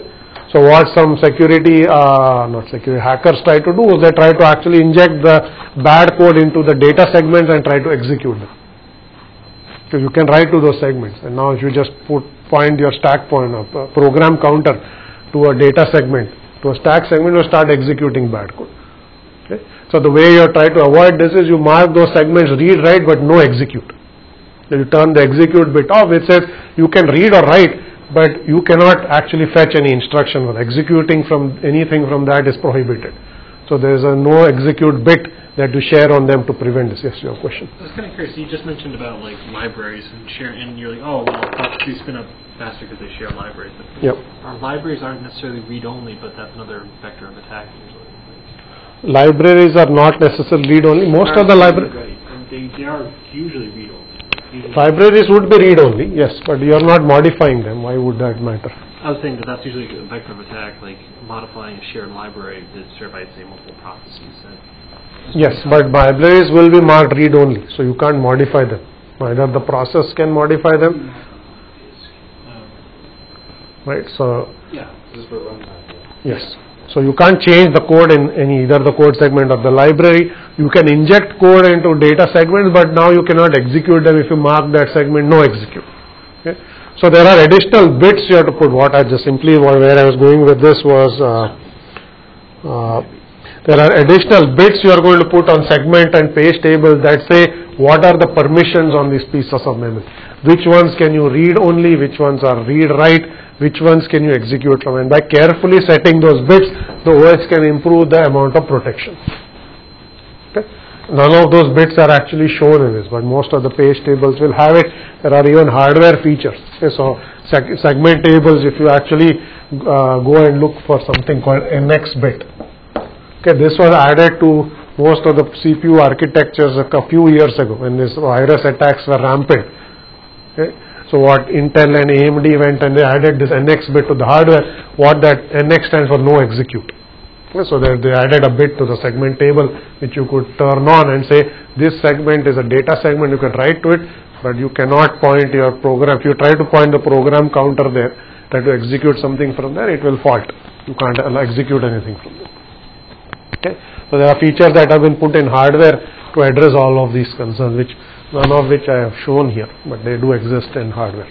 So what some hackers try to do is they try to actually inject the bad code into the data segments and try to execute them. So you can write to those segments, and now if you just point your stack point of program counter to a data segment, to a stack segment, you start executing bad code. Okay? So the way you try to avoid this is you mark those segments read, write, but no execute. Then you turn the execute bit off, which says you can read or write, but you cannot actually fetch any instruction, or executing from anything from that is prohibited. So there is a no execute bit that you share on them to prevent this. Yes, your question. I was kind of curious. You just mentioned about like libraries and share, and you're like, oh, well, Fox2 spin up faster because they share libraries. But yep. Our libraries aren't necessarily read-only, but that's another vector of attack usually. Libraries are not necessarily read-only. Most of the libraries. Right, and they are usually read-only. Libraries would be read-only, yes, but you are not modifying them. Why would that matter? I was saying that that's usually a vector of attack, like modifying a shared library that's shared by, say, multiple processes. Yes, but libraries will be marked read-only, so you can't modify them. Either the process can modify them, right? So, yeah, this is for runtime. yes. So you can't change the code in either the code segment or the library. You can inject code into data segments, but now you cannot execute them if you mark that segment no execute. Okay? So there are additional bits you have to put. What I just simply where I was going with this was there are additional bits you are going to put on segment and page tables that say what are the permissions on these pieces of memory. Which ones can you read only, which ones are read write, which ones can you execute from, and by carefully setting those bits, the OS can improve the amount of protection. Okay? None of those bits are actually shown in this, but most of the page tables will have it. There are even hardware features. Okay? So segment tables, if you actually go and look for something called NX bit. Okay, this was added to most of the CPU architectures a few years ago when these virus attacks were rampant. Okay? So what Intel and AMD went and they added this NX bit to the hardware. What that NX stands for, no execute. Okay, so they added a bit to the segment table which you could turn on and say this segment is a data segment, you can write to it, but you cannot point your program. If you try to point the program counter there, try to execute something from there, it will fault. You can't execute anything from there. Okay. So there are features that have been put in hardware to address all of these concerns, which none of which I have shown here, but they do exist in hardware.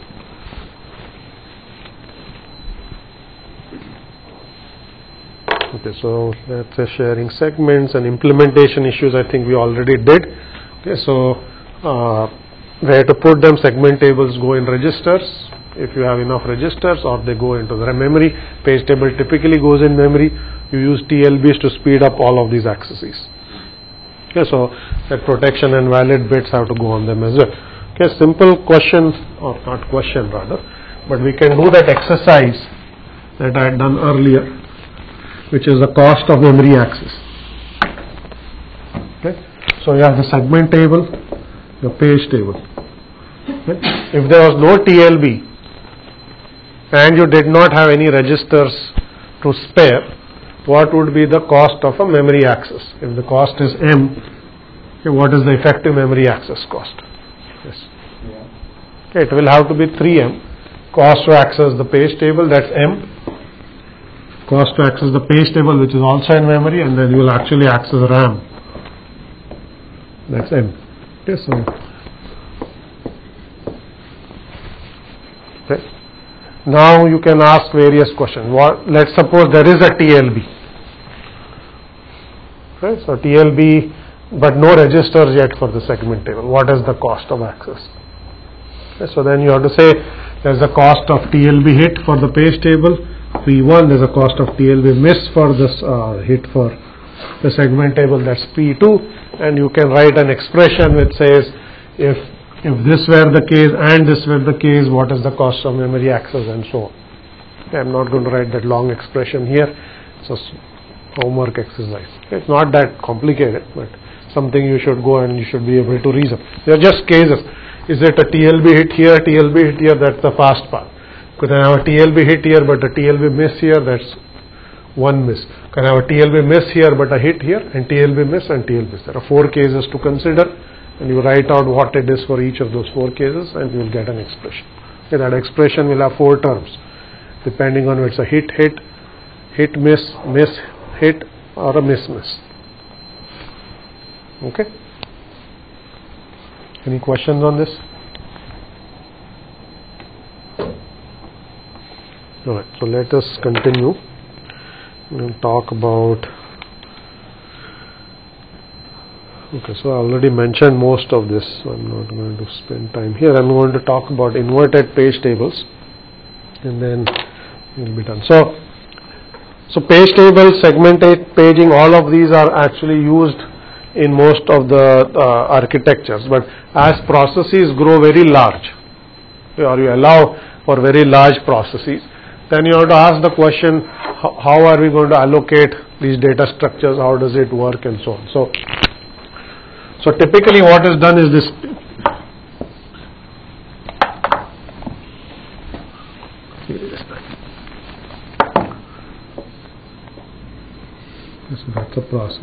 Okay, so let's say sharing segments and implementation issues I think we already did. Okay, so where to put them, segment tables go in registers if you have enough registers, or they go into the memory. Page table typically goes in memory. You use TLBs to speed up all of these accesses. Okay, so that protection and valid bits have to go on them as well. Okay, simple question, or not question rather, but we can do that exercise that I had done earlier, which is the cost of memory access. Okay, so you have the segment table, the page table. Okay. If there was no TLB and you did not have any registers to spare, what would be the cost of a memory access? If the cost is M, okay, what is the effective memory access cost? Yes. Okay, it will have to be 3M. Cost to access the page table, that's M. Cost to access the page table, which is also in memory, and then you will actually access RAM. That's M. Okay, so okay. Now you can ask various questions. Let's suppose there is a TLB. Okay, so TLB, but no registers yet for the segment table. What is the cost of access? Okay, so then you have to say there's a cost of TLB hit for the page table, P1. There's a cost of TLB miss for this hit for the segment table, that's P2. And you can write an expression which says if this were the case and this were the case, what is the cost of memory access, and so on. Okay, I'm not going to write that long expression here. It's a homework exercise. Okay, it's not that complicated, but something you should go and you should be able to reason. They are just cases. Is it a TLB hit here, TLB hit here? That's the fast part. Could I have a TLB hit here but a TLB miss here? That's one miss. Can I have a TLB miss here but a hit here, and TLB miss and TLB miss? There are 4 cases to consider, and you write out what it is for each of those 4 cases, and you will get an expression. Okay, that expression will have 4 terms, depending on whether it's a hit, hit, miss, miss, hit, or a miss, miss. Okay. Any questions on this? Alright, so let us continue. We'll talk about. Okay, so I already mentioned most of this, so I'm not going to spend time here. I'm going to talk about inverted page tables, and then we'll be done. So page tables, segmented paging, all of these are actually used in most of the architectures. But as processes grow very large, or you allow for very large processes, then you have to ask the question, how are we going to allocate these data structures, how does it work, and so on. So typically what is done is this. That's a process.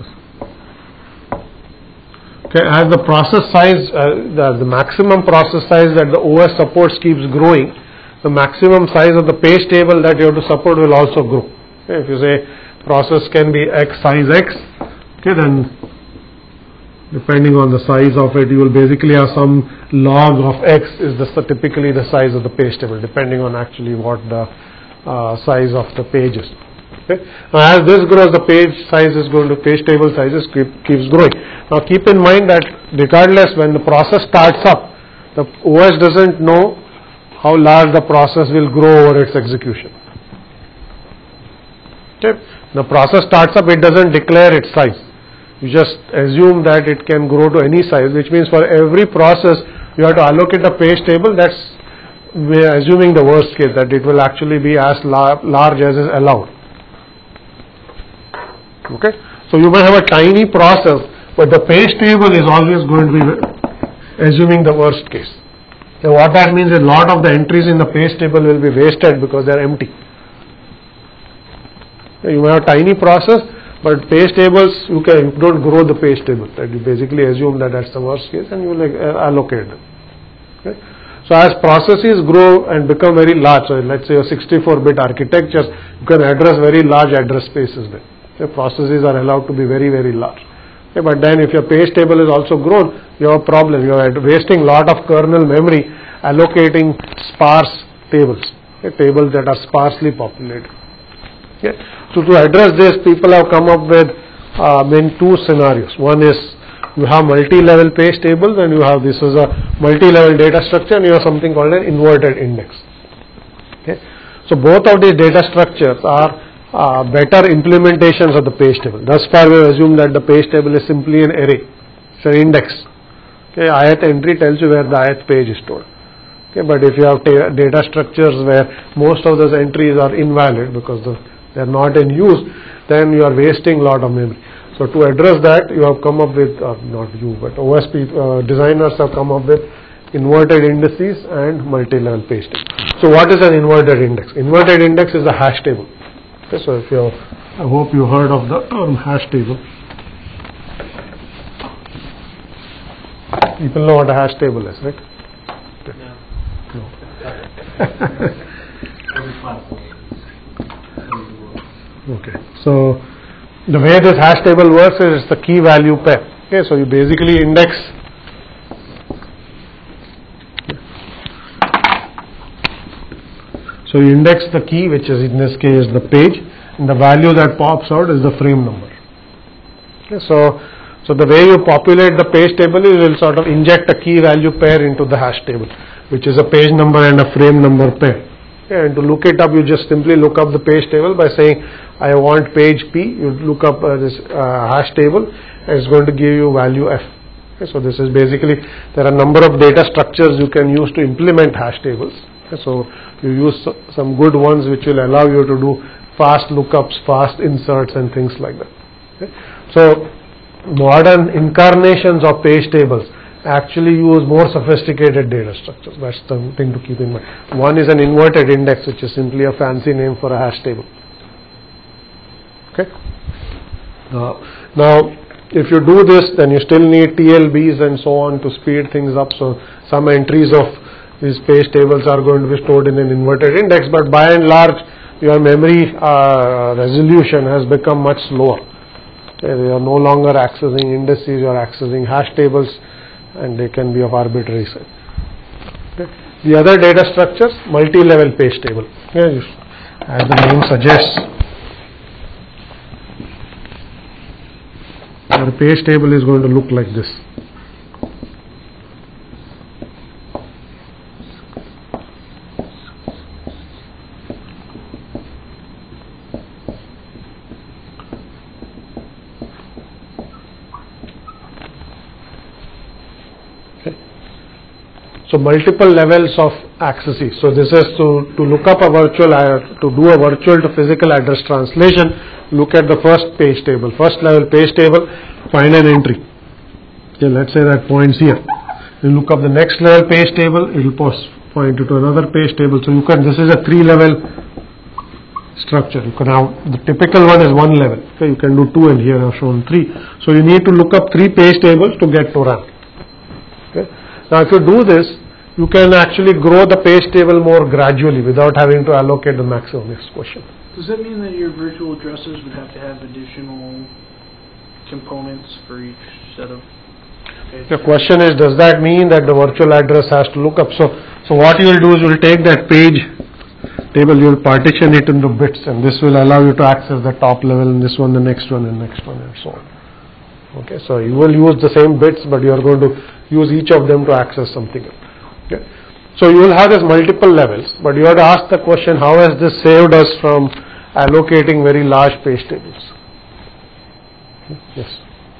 Okay, as the process size, the maximum process size that the OS supports keeps growing, the maximum size of the page table that you have to support will also grow. Okay, if you say process can be X size X, okay, then depending on the size of it, you will basically have some log of X is typically the size of the page table, depending on actually what the size of the page is. Okay. Now, as this grows, the page size is going to, page table sizes keeps growing. Now keep in mind that regardless, when the process starts up, the OS doesn't know how large the process will grow over its execution. Okay. The process starts up, it doesn't declare its size. You just assume that it can grow to any size, which means for every process you have to allocate a page table. That's, we are assuming the worst case, that it will actually be as large as is allowed. Okay, so you may have a tiny process, but the page table is always going to be assuming the worst case. So what that means is a lot of the entries in the page table will be wasted because they are empty. You may have a tiny process, but page tables, you don't grow the page table. That you basically assume that that's the worst case, and you will allocate them. Okay? So as processes grow and become very large, so let's say a 64-bit architecture, you can address very large address spaces there. The processes are allowed to be very, very large. Okay, but then if your page table is also grown, you have a problem. You are wasting a lot of kernel memory allocating sparse tables, okay, tables that are sparsely populated. Okay. So to address this, people have come up with two scenarios. One is you have multi-level page tables, and you have, this is a multi-level data structure, and you have something called an inverted index. Okay. So both of these data structures are better implementations of the page table. Thus far we have assumed that the page table is simply an array. It's an index. Okay, ith entry tells you where the ith page is stored. Okay, but if you have data structures where most of those entries are invalid because they are not in use, then you are wasting a lot of memory. So to address that, you have come up with, not you, but OSP designers have come up with inverted indices and multi-level page table. So what is an inverted index? Inverted index is a hash table. Okay, so if you, I hope you heard of the term hash table. People know what a hash table is, right? No. Okay, so the way this hash table works is it's the key value pair. Okay, so you basically index. So you index the key, which is in this case the page, and the value that pops out is the frame number. Okay, so the way you populate the page table is you will sort of inject a key value pair into the hash table, which is a page number and a frame number pair. Okay, and to look it up, you just simply look up the page table by saying, I want page P. You look up this hash table, and it's going to give you value F. Okay, so this is basically, there are a number of data structures you can use to implement hash tables. Okay, so you use some good ones which will allow you to do fast lookups, fast inserts, and things like that. Okay. So modern incarnations of page tables actually use more sophisticated data structures. That's the thing to keep in mind. One is an inverted index, which is simply a fancy name for a hash table. Okay. Now, if you do this, then you still need TLBs and so on to speed things up. So some entries of these page tables are going to be stored in an inverted index, but by and large, your memory resolution has become much slower. Okay, you are no longer accessing indices, you are accessing hash tables, and they can be of arbitrary size. Okay. The other data structures, multi-level page table. Okay, as the name suggests, your page table is going to look like this. So multiple levels of accesses. So this is to look up a virtual, to do a virtual to physical address translation. Look at the first page table, first level page table, find an entry. Okay, let's say that points here. You look up the next level page table, it will point you to another page table. So you can, this is a 3-level structure. You can have, the typical one is 1 level. Okay, you can do 2 and here I have shown 3. So you need to look up 3 page tables to get to run. Okay. Now if you do this, you can actually grow the page table more gradually without having to allocate the maximum. Next question. Does that mean that your virtual addresses would have to have additional components for each set of pages? The question is, does that mean that the virtual address has to look up? So what you will do is you will take that page table, you will partition it into bits, and this will allow you to access the top level, and this one, the next one, and next one, and so on. Okay, so you will use the same bits, but you are going to use each of them to access something else. Okay. So you will have this multiple levels, but you have to ask the question, how has this saved us from allocating very large page tables? Yes.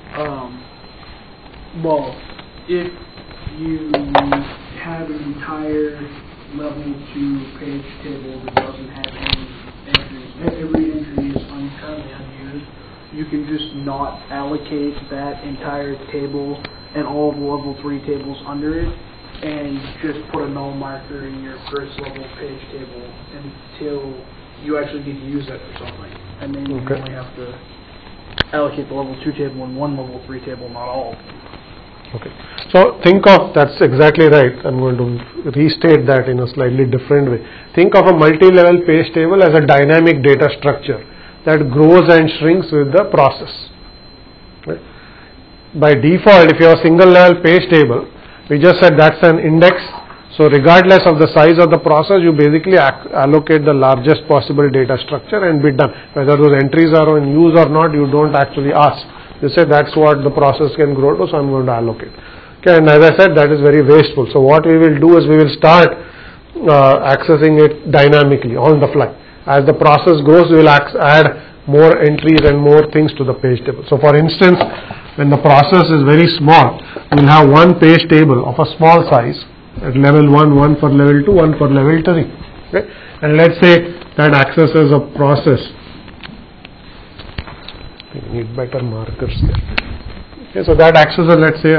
Well, if you have an entire level 2 page table that doesn't have any entries, every entry is currently unused, you can just not allocate that entire table and all of the level 3 tables under it, and just put a null marker in your first level page table until you actually need to use that for something. And then you only have to allocate the level 2 table and one level 3 table, not all. Okay. So think of, that's exactly right. I'm going to restate that in a slightly different way. Think of a multi-level page table as a dynamic data structure that grows and shrinks with the process. Right? By default, if you have a single level page table, we just said that's an index. So regardless of the size of the process, you basically allocate the largest possible data structure and be done. Whether those entries are in use or not, you don't actually ask. You say that's what the process can grow to, so I'm going to allocate. Okay, and as I said, that is very wasteful. So what we will do is we will start accessing it dynamically on the fly. As the process grows, we will add more entries and more things to the page table. So for instance, when the process is very small, we will have one page table of a small size at level 1, one for level 2, one for level 3. Okay? And let's say that accesses a process. We need better markers here. Okay, so that accesses, let's say,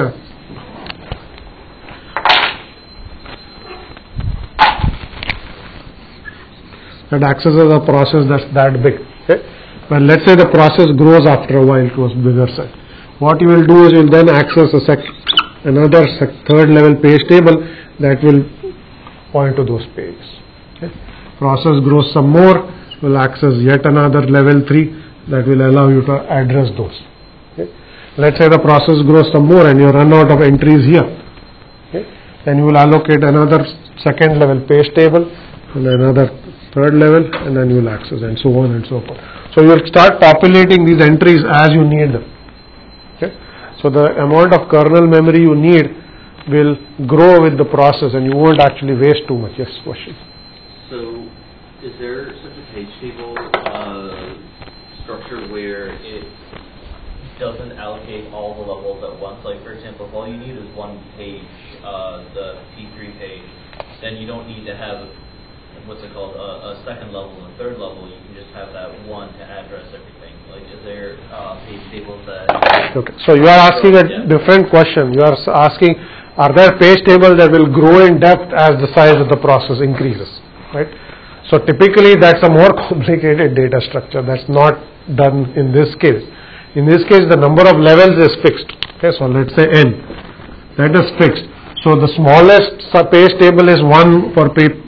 that accesses a process that's that big. Okay? But let's say the process grows after a while to a bigger size. What you will do is you will then access another third level page table that will point to those pages. Okay? Process grows some more, will access yet another level 3 that will allow you to address those. Okay? Let's say the process grows some more and you run out of entries here. Okay? Then you will allocate another second level page table and another third level, and then you will access, and so on and so forth. So you will start populating these entries as you need them. Okay? So the amount of kernel memory you need will grow with the process, and you won't actually waste too much. Yes, question. So is there such a page table structure where it doesn't allocate all the levels at once? Like, for example, if all you need is one page, the P3 page, then you don't need to have what's it called, a second level and a third level. You can just have that one to address everything. Like, is there page tables that... Okay, so you are asking a different question. You are asking, are there page tables that will grow in depth as the size of the process increases, right? So typically that's a more complicated data structure. That's not done in this case. In this case, the number of levels is fixed. Okay, so let's say n. That is fixed. So the smallest page table is 1 for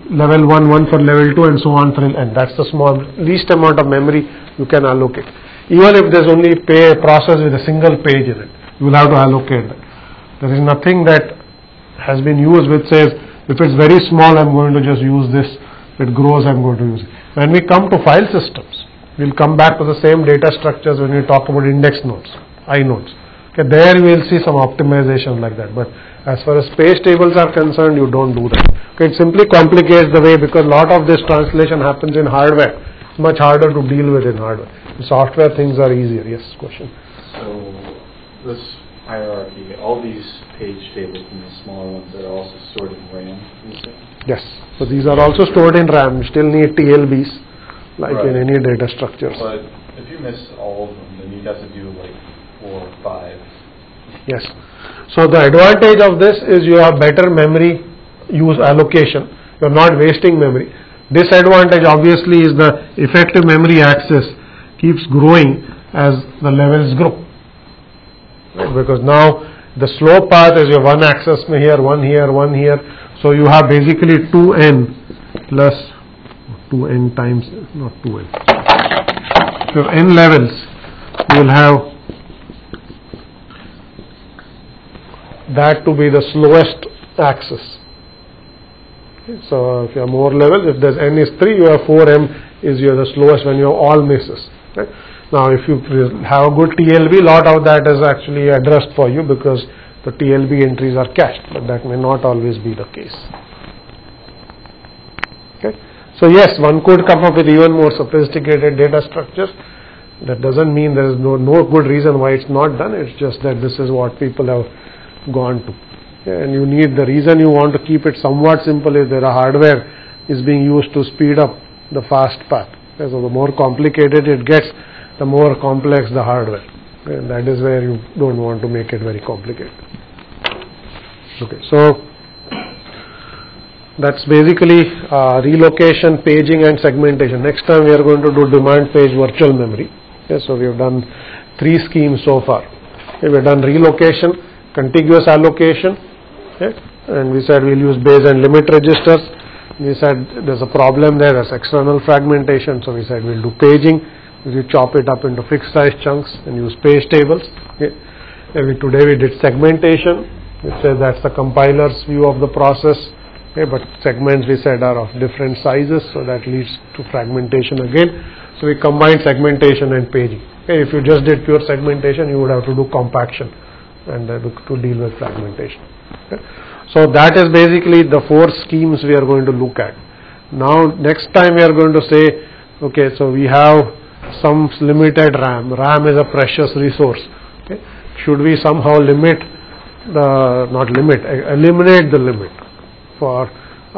level 1, one for level 2, and so on till n. That's the least amount of memory you can allocate. Even if there's only a process with a single page in it, you will have to allocate that. There is nothing that has been used which says, if it's very small, I'm going to just use this. If it grows, I'm going to use it. When we come to file systems, we'll come back to the same data structures when we talk about index nodes, inodes. Okay, there you will see some optimization like that. But as far as page tables are concerned, you don't do that. Okay, it simply complicates the way, because a lot of this translation happens in hardware. It's much harder to deal with in hardware. In software, things are easier. Yes, question. So this hierarchy, all these page tables and the smaller ones are also stored in RAM, you say? Yes. So these are also stored in RAM. You still need TLBs, like Right. in any data structures. But if you miss all of them, then you'd have to do like 4 or 5. Yes. So the advantage of this is you have better memory use allocation. You are not wasting memory. Disadvantage obviously is the effective memory access keeps growing as the levels grow. Right? Because now the slow path is your one access here, one here, one here. So you have basically 2n plus 2n times, not 2n. If you have n levels, you will have that to be the slowest access. Okay, so if you have more levels, if there's n is 3, you have 4m is the slowest when you have all misses. Right? Now if you have a good TLB, lot of that is actually addressed for you because the TLB entries are cached, but that may not always be the case. Okay. So yes, one could come up with even more sophisticated data structures. That doesn't mean there is no good reason why it's not done. It's just that this is what people have gone to. Okay. And you need, the reason you want to keep it somewhat simple is that the hardware is being used to speed up the fast path. Okay. So the more complicated it gets, the more complex the hardware. Okay. And that is where you don't want to make it very complicated. Okay, so that's basically relocation, paging and segmentation. Next time we are going to do demand page virtual memory. Okay, so we have done 3 schemes so far. Okay, we have done relocation, contiguous allocation, okay, and we said we'll use base and limit registers. We said there's a problem there, there's external fragmentation, so we said we'll do paging. We chop it up into fixed size chunks and use page tables. Okay. And today we did segmentation. We said that's the compiler's view of the process. Okay, but segments we said are of different sizes, so that leads to fragmentation again. So we combined segmentation and paging. Okay, if you just did pure segmentation, you would have to do compaction and to deal with fragmentation. Okay. So that is basically the 4 schemes we are going to look at. Now next time we are going to say, okay, so we have some limited RAM. RAM is a precious resource. Okay. Should we somehow eliminate the limit for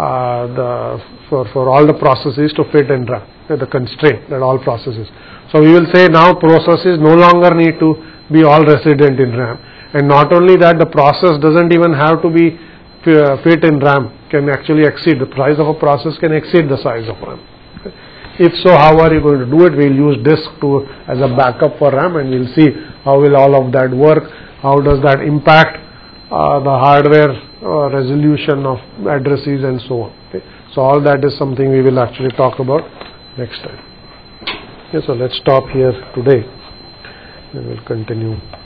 all the processes to fit in RAM, the constraint that all processes. So we will say now processes no longer need to be all resident in RAM, and not only that, the process doesn't even have to be fit in RAM, can actually exceed the price of a process, can exceed the size of RAM. Okay. If so, how are you going to do it? We'll use disk as a backup for RAM, and we'll see how will all of that work, how does that impact the hardware resolution of addresses and so on. Okay. So all that is something we will actually talk about next time. Okay, so let's stop here today and we'll continue